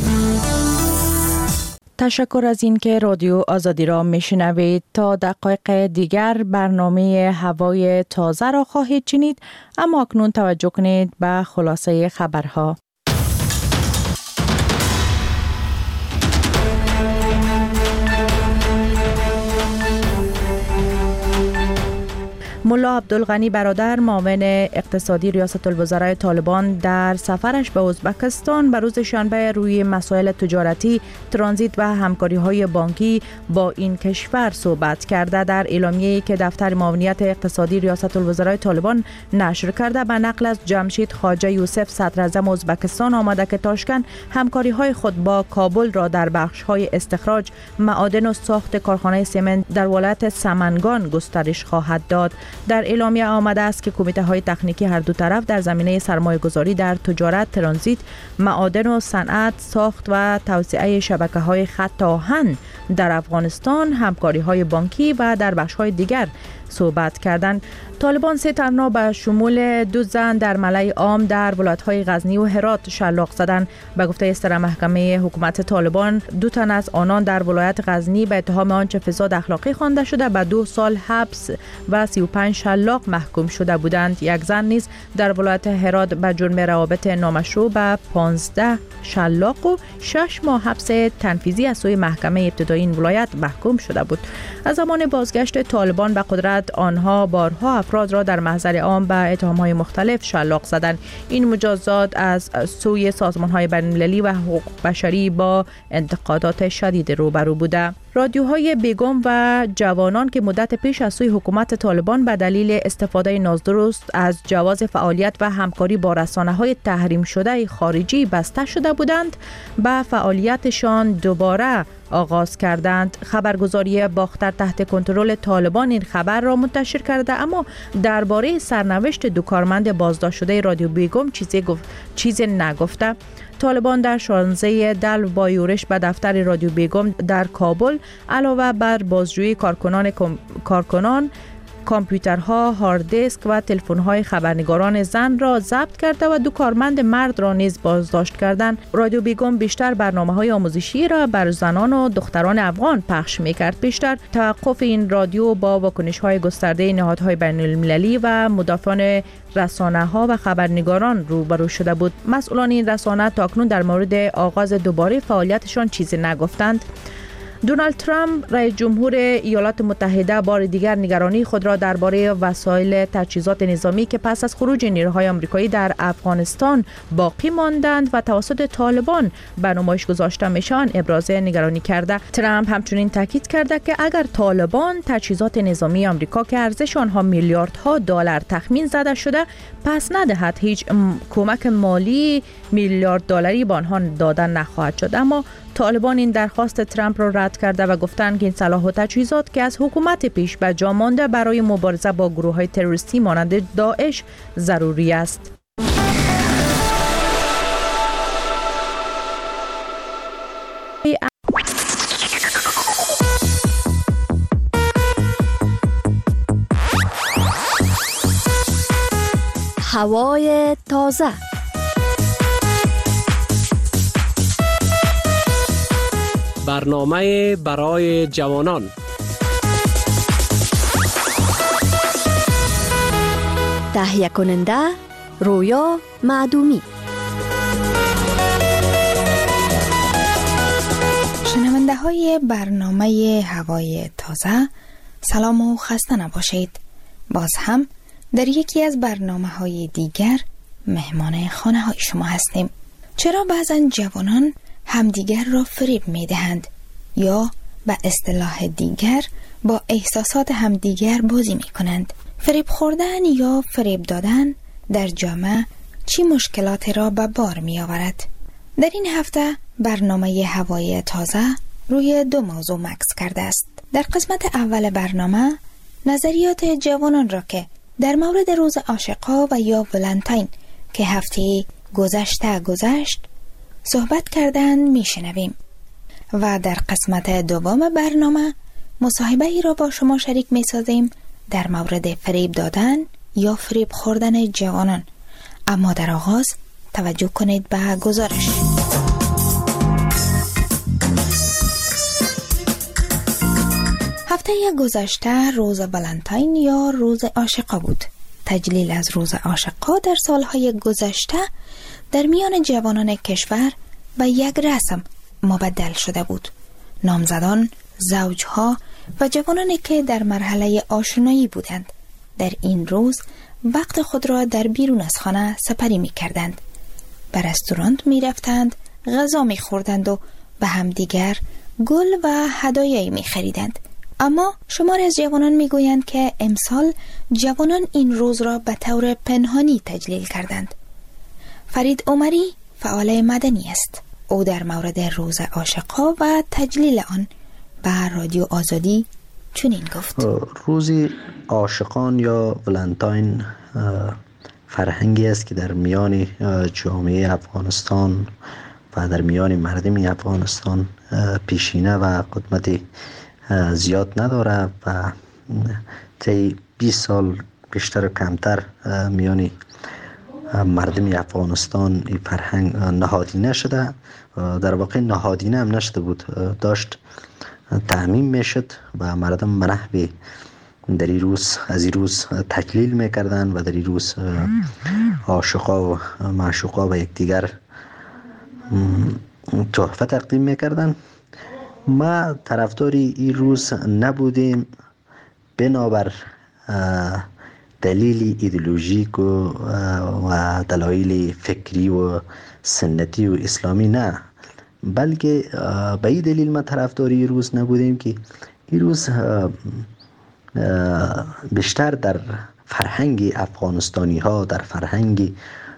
تشکر از این که رادیو آزادی را میشنوید. تا دقایق دیگر برنامه هوای تازه را خواهید شنید، اما اکنون توجه کنید به خلاصه خبرها. ملا عبدالغنی برادر معاون اقتصادی ریاست الوزرای طالبان در سفرش به ازبکستان به روز شنبه روی مسائل تجارتی، ترانزیت و همکاری‌های بانکی با این کشور صحبت کرده. در اعلامیه‌ای که دفتر معاونیت اقتصادی ریاست الوزرای طالبان نشر کرده به نقل از جمشید خواجه یوسف صدر اعظم ازبکستان آمده که تاشکند همکاری‌های خود با کابل را در بخش‌های استخراج، معادن و ساخت کارخانه سمنت در ولایت سمنگان گسترش خواهد داد. در اعلامیه آمده است که کمیته های تکنیکی هر دو طرف در زمینه سرمایه گذاری در تجارت، ترانزیت، معادن و صنعت، ساخت و توسعه شبکه های خط آهن در افغانستان، همکاری های بانکی و در بخش های دیگر صحبت کردند. طالبان سه تنها به شمول دو زن در ملأ عام در ولایت‌های غزنی و هرات شلاق زدند. به گفته اصدر محکمه حکومت طالبان، دو تن از آنان در ولایت غزنی به اتهام آنچه فساد اخلاقی خوانده شده به دو سال حبس و سی و پنج شلاق محکوم شده بودند. یک زن نیز در ولایت هرات به جرم روابط نامشروع به پانزده شلاق و شش ماه حبس تنفیذی از سوی محکمه ابتدایی این ولایت محکوم شده بود. از زمان بازگشت طالبان به قدرت آنها بارها افراد را در محضر عام به اتهام‌های مختلف شلاق زدند. این مجازات از سوی سازمان‌های بین‌المللی و حقوق بشری با انتقادات شدید روبرو بوده. رادیوهای بیگم و جوانان که مدت پیش از سوی حکومت طالبان به دلیل استفاده نادرست از جواز فعالیت و همکاری با رسانه‌های تحریم شده خارجی بسته شده بودند، به فعالیتشان دوباره آغاز کردند. خبرگزاری باختر تحت کنترل طالبان این خبر را منتشر کرده، اما درباره سرنوشت دو کارمند بازداشت شده رادیو بیگم چیزی گفت چیزی نگفته. طالبان در شانزده دلو با یورش به دفتر رادیو بیگم در کابل علاوه بر بازجویی کارکنان کارکنان کامپیوترها، هارد دیسک و تلفن‌های خبرنگاران زن را ضبط کرده و دو کارمند مرد را نیز بازداشت کردند. رادیو بیگم بیشتر برنامه‌های آموزشی را بر زنان و دختران افغان پخش می‌کرد. بیشتر توقف این رادیو با واکنش‌های گسترده نهادهای بین‌المللی و مدافعان رسانه‌ها و خبرنگاران روبرو شده بود. مسئولان این رسانه تاکنون در مورد آغاز دوباره فعالیتشان چیزی نگفتند. دونالد ترامپ رئیس جمهور ایالات متحده بار دیگر نگرانی خود را درباره وسایل تجهیزات نظامی که پس از خروج نیروهای آمریکایی در افغانستان باقی ماندند و توسط طالبان به نمایش گذاشته میشن ابراز نگرانی کرده. ترامپ همچنین تاکید کرده که اگر طالبان تجهیزات نظامی آمریکا که ارزش آنها میلیاردها دلار تخمین زده شده پس ندهد، هیچ کمک مالی میلیارد دلاری به آنها داده نخواهد شد. اما طالبان این درخواست ترامپ را رد کرده و گفتند که این سلاح و تجهیزات که از حکومت پیش به جا مانده برای مبارزه با گروه‌های تروریستی مانند داعش ضروری است. هوای تازه. برنامه برای جوانان. تهیه کننده رویا معدومی. های برنامه هوای تازه، سلام و خسته نباشید. باز هم در یکی از برنامه های دیگر مهمان خانه های شما هستیم. چرا بعضا جوانان همدیگر را فریب می دهند یا به اصطلاح دیگر با احساسات همدیگر بازی می کنند؟ فریب خوردن یا فریب دادن در جامعه چی مشکلات را به بار می آورد؟ در این هفته برنامه هوای تازه روی دو موضوع مکس کرده است. در قسمت اول برنامه نظریات جوانان را که در مورد روز عاشقا و یا ولنتاین که هفته گذشته گذشت صحبت کردن می شنویم و در قسمت دوم برنامه مصاحبه ای را با شما شریک می سازیم در مورد فریب دادن یا فریب خوردن جوانان. اما در آغاز توجه کنید به گزارش. هفته گذشته روز ولنتاین یا روز عاشقا بود. تجلیل از روز عاشقا در سالهای گذشته در میان جوانان کشور به یک رسم مبدل شده بود. نامزدان، زوجها و جوانانی که در مرحله آشنایی بودند در این روز وقت خود را در بیرون از خانه سپری می کردند. به رستوران می رفتند، غذا می خوردند و به همدیگر گل و هدایایی می خریدند. اما شمار از جوانان می گویند که امسال جوانان این روز را به طور پنهانی تجلیل کردند. فرید عمری فعال مدنی است. او در مورد روز عاشقا و تجلیل آن به رادیو آزادی چنین گفت: روز عاشقان یا ولنتاین فرهنگی است که در میان جامعه افغانستان و در میان مردم افغانستان پیشینه و قدمت زیاد نداره و طی بیست سال بیشتر و کمتر میان مردم افغانستان این فرهنگ نهادینه شده. در واقع نهادینه هم نشده بود، داشت تعمیم میشد و مردم منحوی در این روز از این روز تجلیل میکردن و در این روز عاشقا و معشوقا و یکدیگر تحفه تقدیم میکردن. ما طرفداری این روز نبودیم بنابر دلیل ایدئولوژیک و, و دلایل فکری و سنتی و اسلامی نه، بلکه به این دلیل ما طرفداری این روز نبودیم که این روز بیشتر در فرهنگ افغانستانی ها، در فرهنگ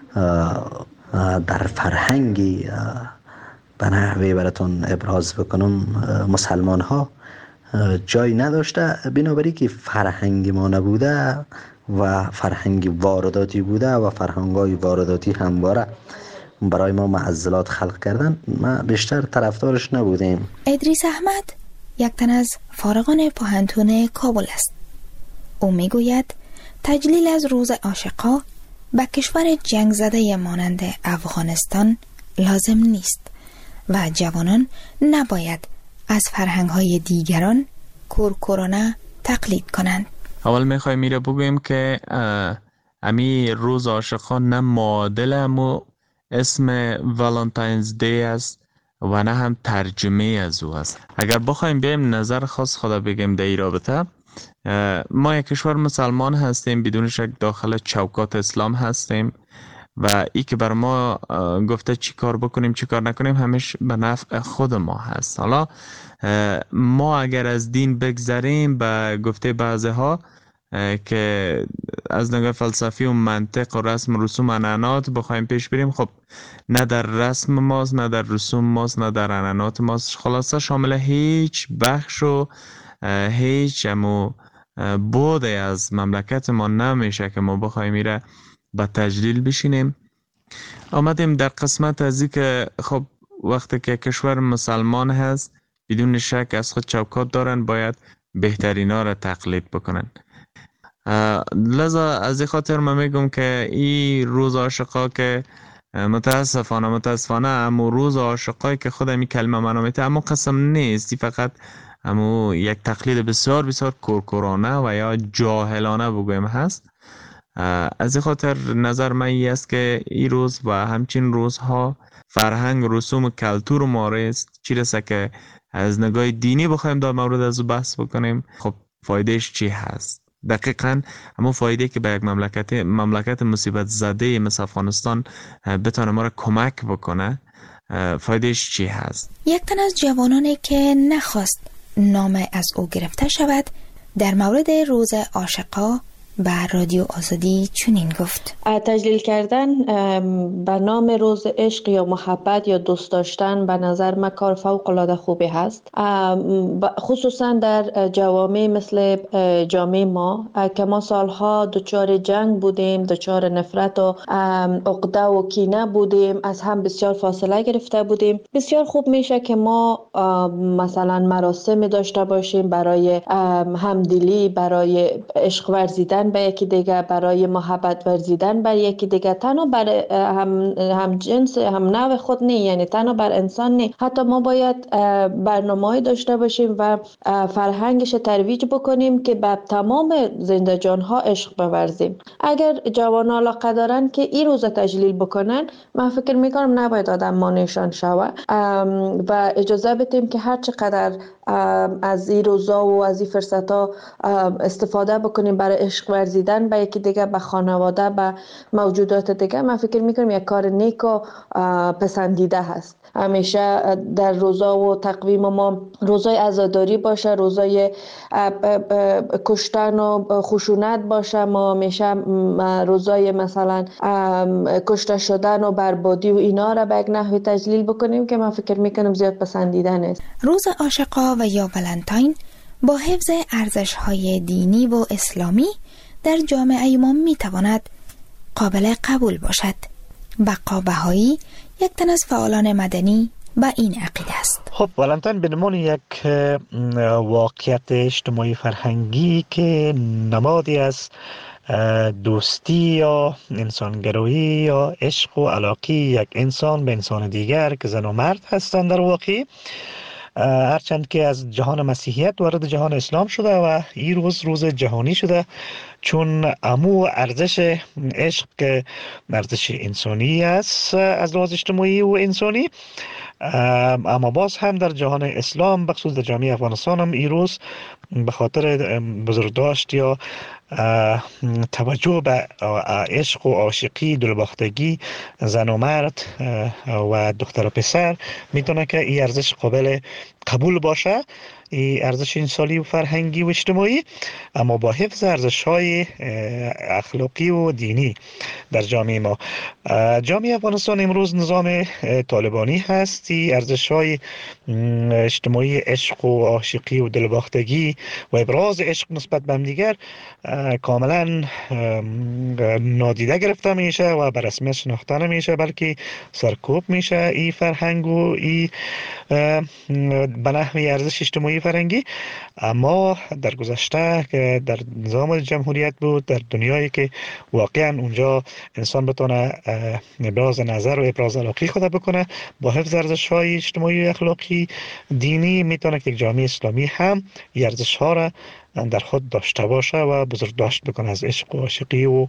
در فرهنگ به نحوی براتون ابراز بکنم مسلمان ها جای نداشته، بنابراین که فرهنگ ما نبوده و فرهنگ وارداتی بوده و فرهنگ های وارداتی همواره برای ما معضلات خلق کردن، ما بیشتر طرفدارش نبودیم. ادریس احمد یک تن از فارغان پوهنتون کابل است. او میگوید تجلیل از روز عاشقا به کشور جنگ زده مانند افغانستان لازم نیست و جوانان نباید از فرهنگ‌های دیگران کورکورانه تقلید کنند. اول میخوایم میره بگویم که امی روز عاشقا نه معادل امو اسم والنتاینز دی است و نه هم ترجمه از او است. اگر بخوایم بیم نظر خاص خدا بگیم در این رابطه، ما یک کشور مسلمان هستیم، بدون شک داخل چوکات اسلام هستیم و ای که بر ما گفته چی کار بکنیم چی کار نکنیم همیشه به نفع خود ما هست. حالا ما اگر از دین بگذریم به گفته بعضی ها که از نگاه فلسفی و منطق و رسم و رسوم عنعنات بخوایم پیش بریم، خب نه در رسم ماست نه در رسوم ماست نه در عنعنات ماست، خلاصه شامل هیچ بخش و هیچ امو بوده از مملکت ما نمیشه که ما بخوایم میره با تجلیل بشینیم. آمدیم در قسمت از این که خب وقتی که کشور مسلمان هست بدون شک از خود چوکات دارن، باید بهترین ها را تقلید بکنن. لذا از این خاطر من میگم که این روز عاشقا که متاسفانه متاسفانه امو روز عاشقایی که خود این کلمه منامیته اما قسم نیست، فقط امو یک تقلید بسیار بسیار کورکورانه و یا جاهلانه بگویم هست. از این خاطر نظر من این است که این روز و همچین روزها فرهنگ رسوم و کلتور ما است، چی رسه که از نگاه دینی بخوایم در مورد از او بحث بکنیم، خب فایدهش چی هست؟ دقیقاً همون فایده که به یک مملکت مملکت مصیبت زده مثل افغانستان بتونه ما را کمک بکنه، فایدهش چی هست؟ یک تن از جوانانی که نخواست نام از او گرفته شود در مورد روز عاشقا به رادیو آزادی چنین گفت: تجلیل کردن به نام روز عشق یا محبت یا دوست داشتن به نظر من کار فوق العاده خوبی هست، خصوصا در جوامع مثل جامعه ما که ما سالها دچار جنگ بودیم، دچار نفرت و عقده و کینه بودیم، از هم بسیار فاصله گرفته بودیم. بسیار خوب میشه که ما مثلا مراسم داشته باشیم برای همدلی، برای عشق ورزیدن به یکی دیگه، برای محبت ورزیدن بر یکی دیگه، تنها بر هم, هم جنس هم نوع خود نه، یعنی تنها بر انسان نه، حتی ما باید برنامه‌ای داشته باشیم و فرهنگش ترویج بکنیم که به تمام زنده جان‌ها عشق بورزیم. اگر جوانان علاقه دارن که این روز تجلیل بکنن، من فکر میکنم نباید آدم مانعشان شوه و اجازه بدیم که هر چقدر از این روزا و از این فرصت‌ها استفاده بکنیم برای عشق ورزیدن به یکی دیگه، به خانواده، به موجودات دیگه. من فکر میکنم یک کار نیک و پسندیده هست. همیشه در روزا و تقویم ما روزای عزاداری باشه، روزای کشتن و خشونت باشه، ما همیشه روزای مثلا کشته شدن و بربادی و اینا را به یک نحوی تجلیل بکنیم که من فکر میکنم زیاد پسندیده نیست. روز عاشقا و یا ولنتاین با حفظ ارزش‌های دینی و اسلامی در جامعه ما میتواند قابل قبول باشد. بقا بهایی یک تن از فعالان مدنی با این عقیده است. خب ولنتاین به عنوان یک واقعیت اجتماعی فرهنگی که نمادی از دوستی یا انسانگرایی یا عشق و علاقه یک انسان به انسان دیگر که زن و مرد هستند در واقع، هرچند که از جهان مسیحیت وارد جهان اسلام شده و این روز روز جهانی شده، چون امو ارزش عشق که ارزش انسانی است از لحاظ اجتماعی و انسانی، اما باز هم در جهان اسلام بخصوص در جامعه افغانستان هم این روز به خاطر بزرگداشت یا توجه به عشق و عاشقی، دلباختگی زن و مرد و دختر و پسر میتونه که این ارزش قابل قبول باشه، این ارزش انسانی و فرهنگی و اجتماعی، اما با حفظ ارزش‌های اخلاقی و دینی در جامعه ما. جامعه افغانستان امروز نظام طالبانی هست. این ارزش‌های اجتماعی عشق و عاشقی و دلباختگی و ابراز عشق نسبت به همدیگر کاملا نادیده گرفته میشه و به رسمیت شناخته نمیشه، بلکه سرکوب میشه این فرهنگ و این به نحوی ارزش اجتماعی فرهنگی. اما در گذشته که در نظام جمهوریت بود، در دنیایی که واقعا اونجا انسان بتونه ابراز نظر و ابراز علاقه خود بکنه با حفظ ارزش‌های اجتماعی و اخلاقی دینی، میتونه که یک جامعه اسلامی هم این ارزش‌ها را در خود داشته باشه و بزرگداشت بکنه از عشق و عاشقی و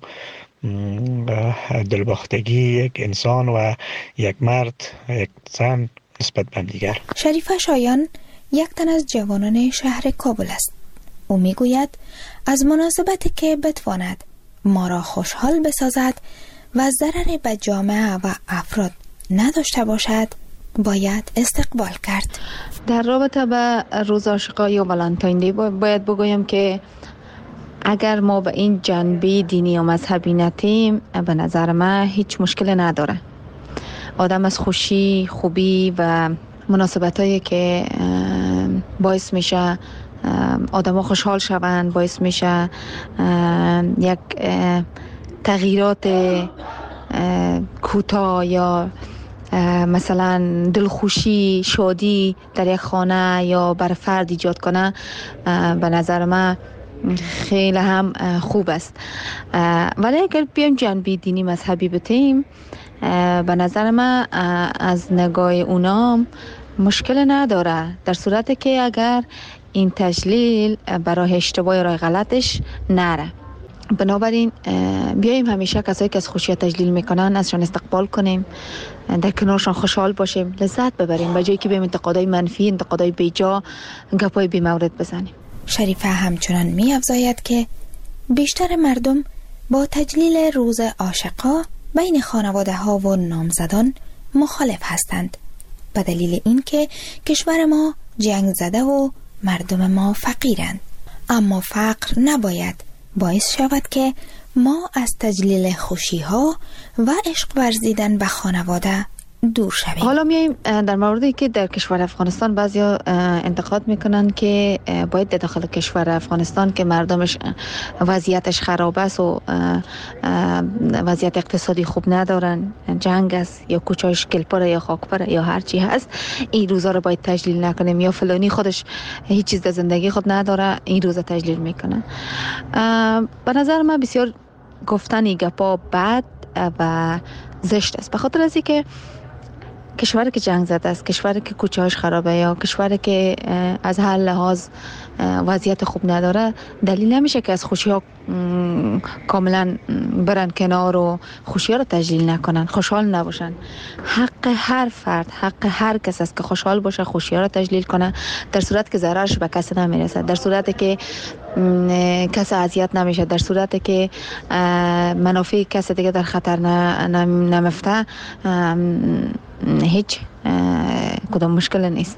دلباختگی یک انسان و یک مرد یک زن نسبت به دیگر. شریفه شایان یک تن از جوانان شهر کابل است. او میگوید از مناسبتی که بتواند ما را خوشحال بسازد و ضرری به جامعه و افراد نداشته باشد باید استقبال کرد. در رابطه به روز عاشقا یا ولنتاین دی باید بگویم که اگر ما به این جنبه دینی و مذهبی نتیم، به نظر من هیچ مشکل نداره. آدم از خوشی، خوبی و مناسبت هایی که باعث میشه آدم ها خوشحال شوند، باعث میشه یک تغییرات کوتاه یا مثلا دلخوشی، شادی در یک خانه یا بر فرد ایجاد کنه، به نظر من خیلی هم خوب است. ولی اگر بیایم جنبه دینی مذهبی بتیم، به نظر من از نگاه اونا مشکل نداره، در صورتی که اگر این تجلیل برای اشتباه راه غلطش نره. بنابراین بیاییم همیشه کسایی که از خوشی تجلیل میکنن ازشان استقبال کنیم، در کنارشان خوشحال باشیم، لذت ببریم، به جایی که به انتقادهای منفی، انتقادهای بیجا، گپای بی مورد بزنیم. شریفه همچنان می افزاید که بیشتر مردم با تجلیل روز عاشقا بین خانواده ها و نامزدان مخالف هستند، به دلیل اینکه کشور ما جنگ زده و مردم ما فقیرند. اما فقر نباید باعث شود که ما از تجلیل خوشی ها و عشق ورزیدن به خانواده دور شویم. حالا میایم در موردی که در کشور افغانستان بعضیا انتقاد میکنن که باید در داخل کشور افغانستان که مردمش وضعیتش خراب است و وضعیت اقتصادی خوب ندارن، جنگ است یا کوچه‌اش گلپره یا خاکپره یا هر چی هست، این روزا رو باید تجلیل نکنیم، یا فلانی خودش هیچ چیز در زندگی خود نداره این روزا تجلیل میکنه. به نظر من بسیار گفتن این گپا بد و زشت است، به خاطر از اینکه کشوری که جنگ زده است، کشوری که کوچه‌اش خرابه یا کشوری که از هر لحاظ وضعیت خوب نداره، دلیل نمیشه که از خوشی ها کاملا برن کنار و خوشی ها رو تجلیل نکنن، خوشحال نباشن. حق هر فرد، حق هر کس است که خوشحال باشه، خوشی ها رو تجلیل کنه، در صورت که ضررش به کسی نمیرسه، در صورتی که کسی اذیت نمیشه، در صورتی که منافع کسی دیگه در خطر نمیفته، هیچ کدام مشکل نیست.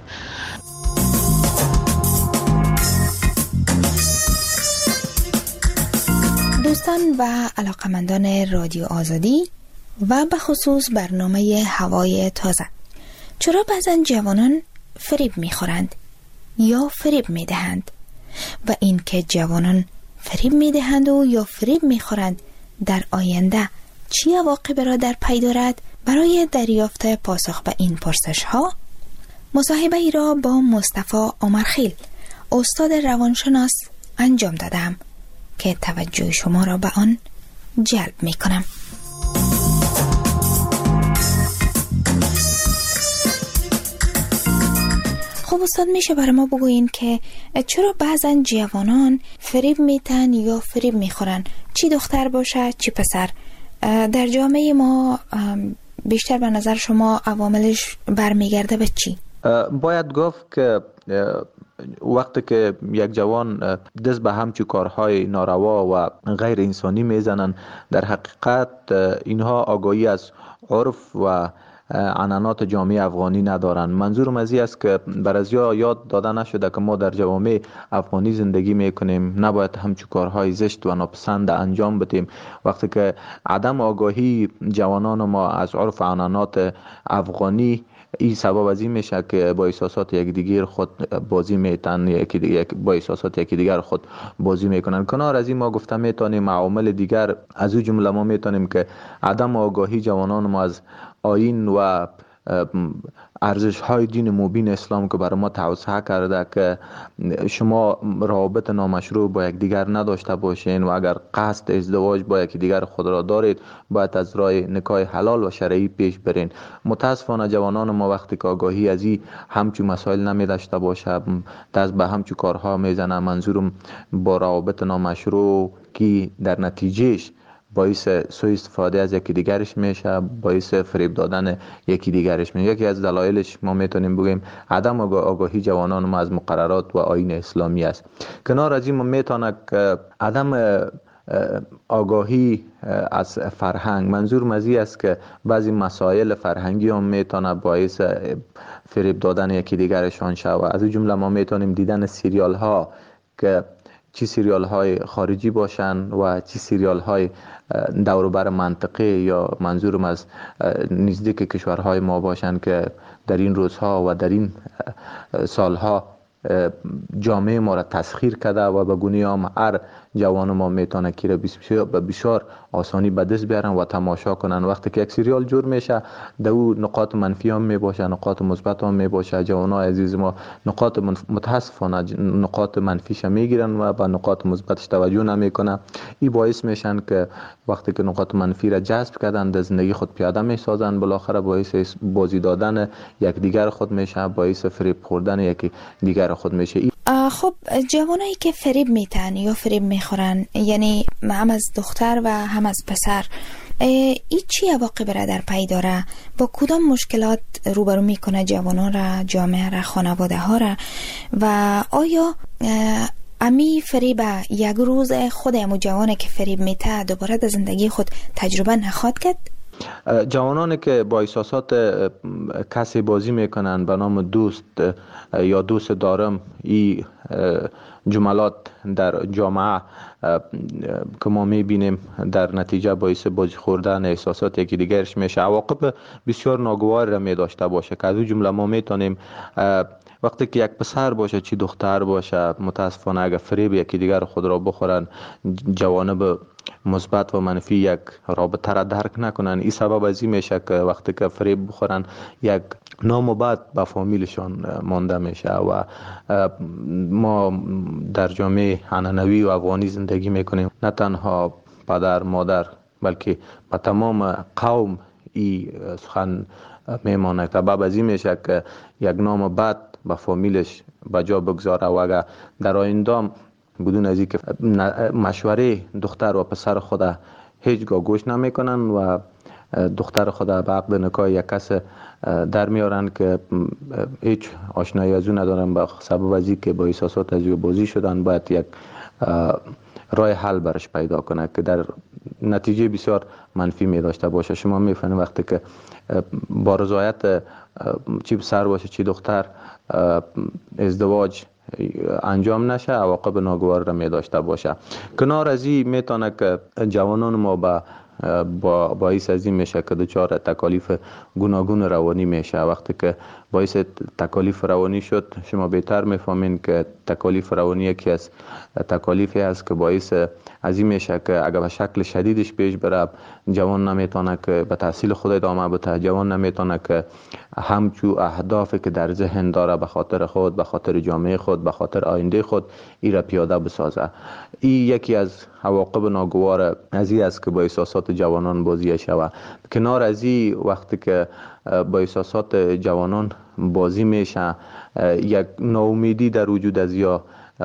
دوستان و علاقمندان رادیو آزادی و به خصوص برنامه هوای تازه، چرا بعضن جوانان فریب میخورند یا فریب میدهند و این که جوانان فریب میدهند و یا فریب میخورند در آینده چی عواقب را در پی دارد؟ برای دریافت پاسخ به این پرسش ها مصاحبه ای را با مصطفی عمرخیل استاد روانشناس انجام دادم که توجه شما را به آن جلب می کنم. خب استاد، میشه برای ما بگوین که چرا بعضن جوانان فریب میتن یا فریب میخورن، چی دختر باشه چی پسر؟ در جامعه ما بیشتر به نظر شما عواملش برمیگرده به چی؟ باید گفت که وقتی که یک جوان دست به همچو کارهای ناروا و غیر انسانی میزنن، در حقیقت اینها آگاهی از عرف و عنعنات جامعه افغانی ندارن. منظورم از این است که برازیا یاد داده نشده که ما در جوامع افغانی زندگی میکنیم، نباید همچو کارهای زشت و ناپسند انجام بدیم. وقتی که عدم آگاهی جوانان ما از عرف و عنعنات افغانی، این سبب از این میشه که با احساسات یک دیگر خود بازی میتن، یکی دیگر با احساسات یکی دیگر خود بازی میکنن. کنار از این ما گفته میتونیم عوامل دیگر از او جمله ما میتونیم که عدم آگاهی جوانان ما از آیین و ارزش های دین مبین اسلام که برای ما توسعه کرده که شما روابط نامشروع با یک دیگر نداشته باشین و اگر قصد ازدواج با یک دیگر خود را دارید باید از راه نکاح حلال و شرعی پیش برین. متاسفانه جوانان ما وقتی که آگاهی از این همچو مسائل نمی داشته باشه، دست به همچو کارها میزنه. منظورم با روابط نامشروع که در نتیجهش باعث سوء استفاده از یکی دیگرش میشه، باعث فریب دادن یکی دیگرش میشه. یکی از دلایلش ما میتونیم بگیم عدم آگاهی جوانان ما از مقررات و آیین اسلامی است. کنار از این ما میتونه که عدم آگاهی از فرهنگ، منظور مزی است که بعضی مسائل فرهنگی هم میتونه باعث فریب دادن یکی دیگرشان شود. از این جمله ما میتونیم دیدن سریال ها که چی سریال های خارجی باشن و چی سریال های دوروبر منطقه یا منظورم از نزدیک کشورهای ما باشن که در این روزها و در این سالها جامعه ما را تسخیر کرده و به گونه هم هر جوان ما میتونه که را به بسیار آسانی به دست بیارن و تماشا کنن. وقتی که یک سریال جور میشه در او نقاط منفی هم میباشه، نقاط مثبت هم میباشه. جوانای عزیز ما نقاط متاسفانه نقاط منفیش میگیرن و به نقاط مثبتش توجه نمیکنن. این باعث میشن که وقتی که نقاط منفی را جذب کردن در زندگی خود پیاده میسازن، بالاخره باعث بازی دادن یک دیگر خود میشه، باعث فریب خوردن یک دیگر خود میشه. خب جوانایی که فریب میتن یا فریب میخورن، یعنی هم از دختر و هم از پسر، ای چی عواقب را در پی داره؟ با کدام مشکلات روبرو میکنه جوانان را، جامعه را، خانواده ها را؟ و آیا امی فریب یک روز خود امو جوانه که فریب میته دوباره در زندگی خود تجربه نخواد کرد؟ جوانانی که با احساسات کسی بازی میکنن به نام دوست یا دوست دارم، این جملات در جامعه که ما میبینیم در نتیجه باعث بازی خوردن احساسات یکی دیگرش میشه، عواقب بسیار ناگوار را میداشته باشه که از اون جمله ما میتونیم وقتی که یک پسر باشه چی دختر باشه، متاسفانه اگر فریب یکی دیگر خود را بخورن، جوانب مثبت و منفی یک رابطه را درک نکنن، این سبب از این میشه که وقتی که فریب بخورن یک نام و بد به فامیلشان مانده میشه. و ما در جامعه عنعنوی و افغانی زندگی میکنیم، نه تنها پدر مادر بلکه به تمام قوم این سخن میمانه. سبب از این میشه که یک نام بد به فامیلش بجا بگذاره و اگر در آینده بدون از اینکه مشوره دختر و پسر خود هیچگاه گوش نمیکنن و دختر خود به عقد نکاح یک کس در میارن که هیچ آشنایی از او ندارن، به سبب از اینکه با احساسات از او بازی شدن، باید یک راه حل برش پیدا کنه که در نتیجه بسیار منفی می داشته باشه. شما میفهمید وقتی که با رضایت چی پسر باشه چی دختر ازدواج انجام نشه، عواقب ناگوار را می داشته باشه. کنار از این میتونه که جوانان ما با با باعث از این میشه که دچار تکالیف گوناگون روانی میشه. وقتی که باعث تکالیف روانی شد، شما بهتر میفهمین که تکالیف روانی یکی از تکالیفی است که باعث از این میشه که اگر به شکل شدیدش پیش بره، جوان نمیتونه که به تحصیل خود ادامه بده، جوان نمیتونه که همچو اهدافی که در ذهن داره به خاطر خود، به خاطر جامعه خود، به خاطر آینده خود ای را پیاده بسازه. این یکی از عواقب ناگوار از این است که با احساسات جوانان بازی شود. کنار از این وقتی که با احساسات جوانان بازی میشه، یک ناامیدی در وجود از یا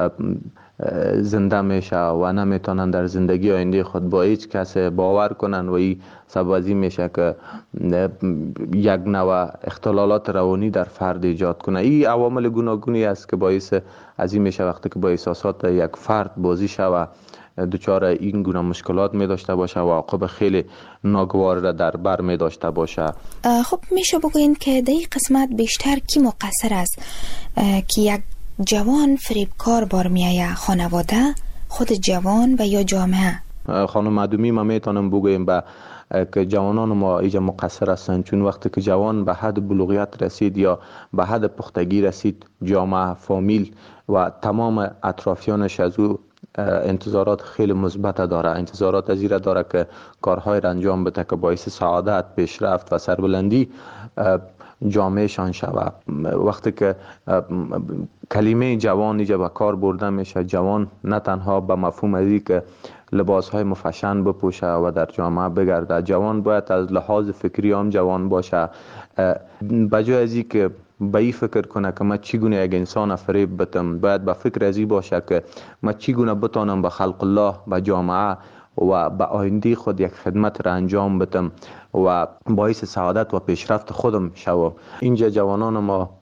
زنده میشه و نمیتونن در زندگی آینده خود با هیچ کس باور کنن و این سبب از این میشه که یک نوع اختلالات روانی در فرد ایجاد کنه. این عوامل گوناگونی است که باعث از این میشه وقتی که با احساسات یک فرد بازی شود دچار این گونه مشکلات می داشته باشه و عواقب خیلی ناگوار را در بر می داشته باشه. خب میشه بگوین که در این قسمت بیشتر کی مقصر است که یک جوان فریبکار بار میایه؟ خانواده، خود جوان و یا جامعه؟ خانم معدومی ما میتونم بگویم به که جوانان ما اینجا مقصر هستند، چون وقتی که جوان به حد بلوغیت رسید یا به حد پختگی رسید، جامعه، فامیل و تمام اطرافیانش از او انتظارات خیلی مثبت داره، انتظارات از این داره که کارهای را انجام بده که باعث سعادت، پیشرفت و سربلندی جامعه شان شود. وقتی که کلمه جوان اینجا به کار برده میشه، جوان نه تنها به مفهوم از این که لباس های مفشن بپوشه و در جامعه بگرده، جوان باید از لحاظ فکری هم جوان باشه، بجای از این که به این فکر کنه که من چگونه یک انسان فریب بتم، باید به فکر از این باشه که من چگونه بتانم به خلق الله، به جامعه و به آینده خود یک خدمت را انجام بدم و باعث سعادت و پیشرفت خودم شوم. اینجا جوانان ما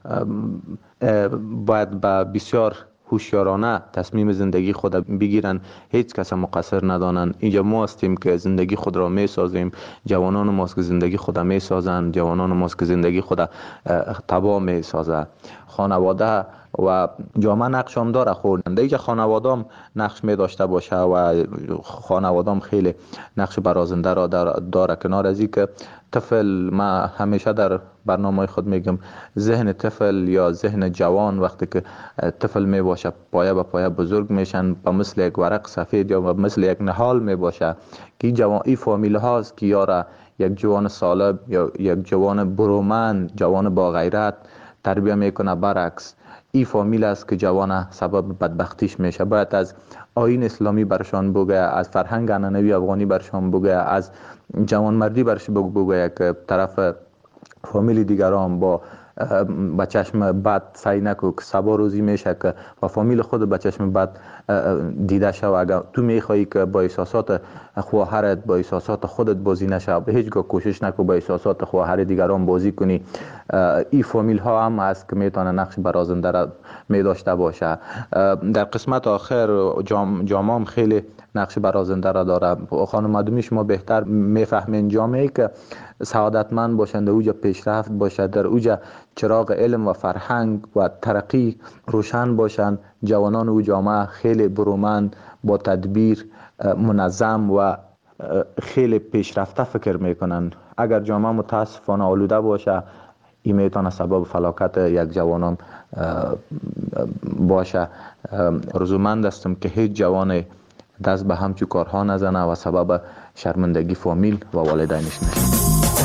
باید به بسیار هوشیارانه تصمیم زندگی خود بگیرن، هیچ کس مقصر ندانن. اینجا ما هستیم که زندگی خود را می سازیم، جوانان ماست که زندگی خود می سازن، جوانان ماست که زندگی خود تباه می سازن. خانواده و جامعه نقش هم داره، خود اینجا خانواده هم نقش می داشته باشه و خانواده هم خیلی نقش برازنده را داره. کنار از این که طفل، ما همیشه در برنامه خود میگم ذهن طفل یا ذهن جوان وقتی که طفل می باشه پایه به پایه بزرگ میشن، با مثل یک ورق سفید یا مثل یک نهال می باشه که جوان ای فامیل هاست که یاره یک جوان سالم یا یک جوان برومند، جوان با غیرت تربیه میکنه. برعکس این فامیل است که جوان سبب بدبختیش میشه. باید از آیین اسلامی برشان بگه، از فرهنگ عنعنوی افغانی برشان بگه، از جوانمردی برش بگه که طرف فامیل دیگران با به چشم بد سعی نکو که سبا روزی میشه که و فامیل خود به چشم بد دیده شو. اگر تو میخوایی که با احساسات خواهرت با احساسات خودت بازی نشه، به هیچ گاه کوشش نکو با احساسات خواهر دیگران بازی کنی. این فامیل ها هم هست که میتونه نقش برازنده را می داشته باشه. در قسمت آخر جام جامام خیلی نقش برازنده را داره. خانم مدومی شما بهتر میفهمین جامعه که سعادتمند باشند، در اوجا پیشرفت باشد، در اوجا چراغ علم و فرهنگ و ترقی روشن باشند، جوانان او جامعه خیلی برومند، با تدبیر، منظم و خیلی پیشرفته فکر میکنن. اگر جامعه متاسفانه آلوده باشه، این میتونه سبب فلاکت یک جوانان باشه. رضامند هستم که هیچ جوان دست به همچو کارها نزنه و سبب شرمندگی فامیل و والدینش نشه.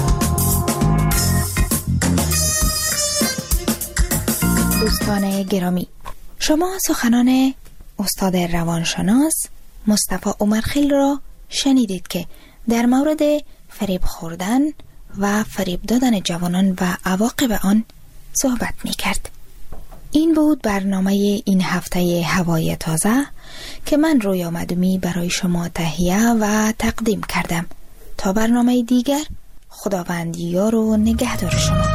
دوستان گرامی، شما سخنان استاد روانشناس مصطفی عمرخیل را شنیدید که در مورد فریب خوردن و فریب دادن جوانان و عواقب آن صحبت می کرد. این بود برنامه این هفته هوای تازه که من رویا مدومی برای شما تهیه و تقدیم کردم. تا برنامه دیگر، خداوند یار و نگهدار شما.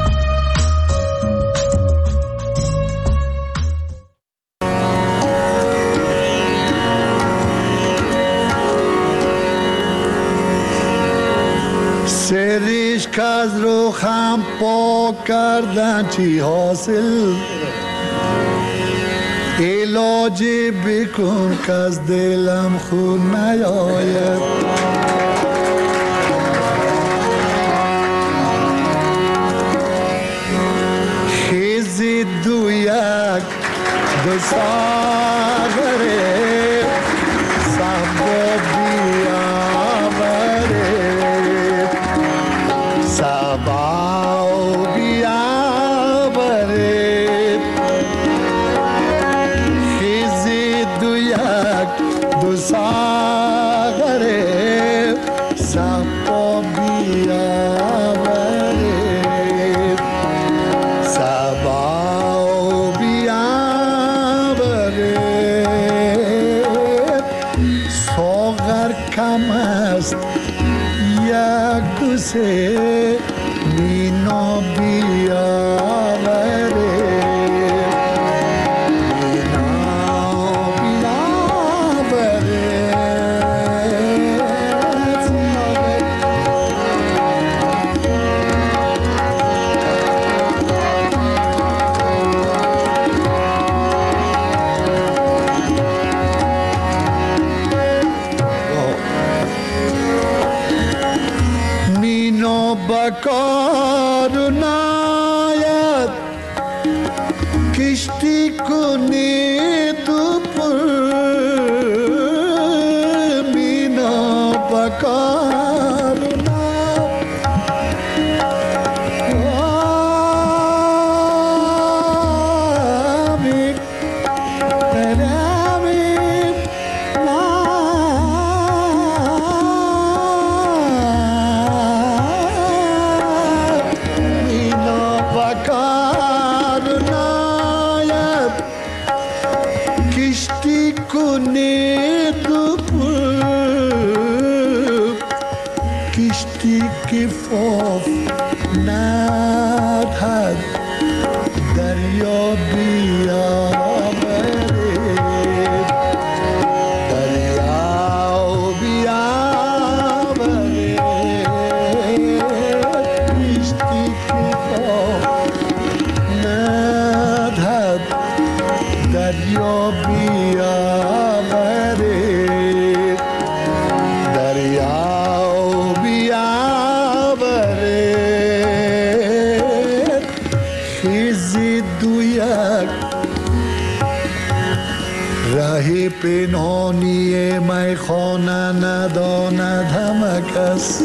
سریش که از رو خم پاک کردن چی حاصل، علاج بکن که از دلم خون نیاید. خیزی دو یک دو ساغره صحبا بیاوره، صحبا بیاوره. خیزی دو یک دو ساغره صحبا بیاوره، صحبا بیاوره. ساغر کم است یک دو سه مینا بیاوره، بکار ناید کشتی کنی تو پر مینا بکار کشتی که فاف ندهد دریا بیاوره، دریا بیاوره. کشتی که فاف ندهد دریا بیاوره، دریا راهی پنهانی میخانه نداند همه کس،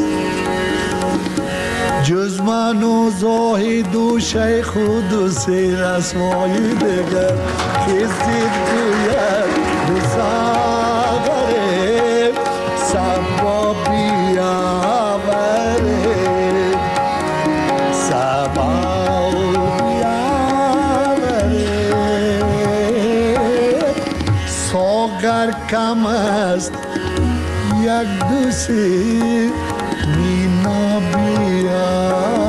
جز من و زاهد و شیخ و دو سه رسمای دیگر. کسی دوید دو ساغره سبا بیاوره، سبا بیاوره. کم است یک دوسی می نبید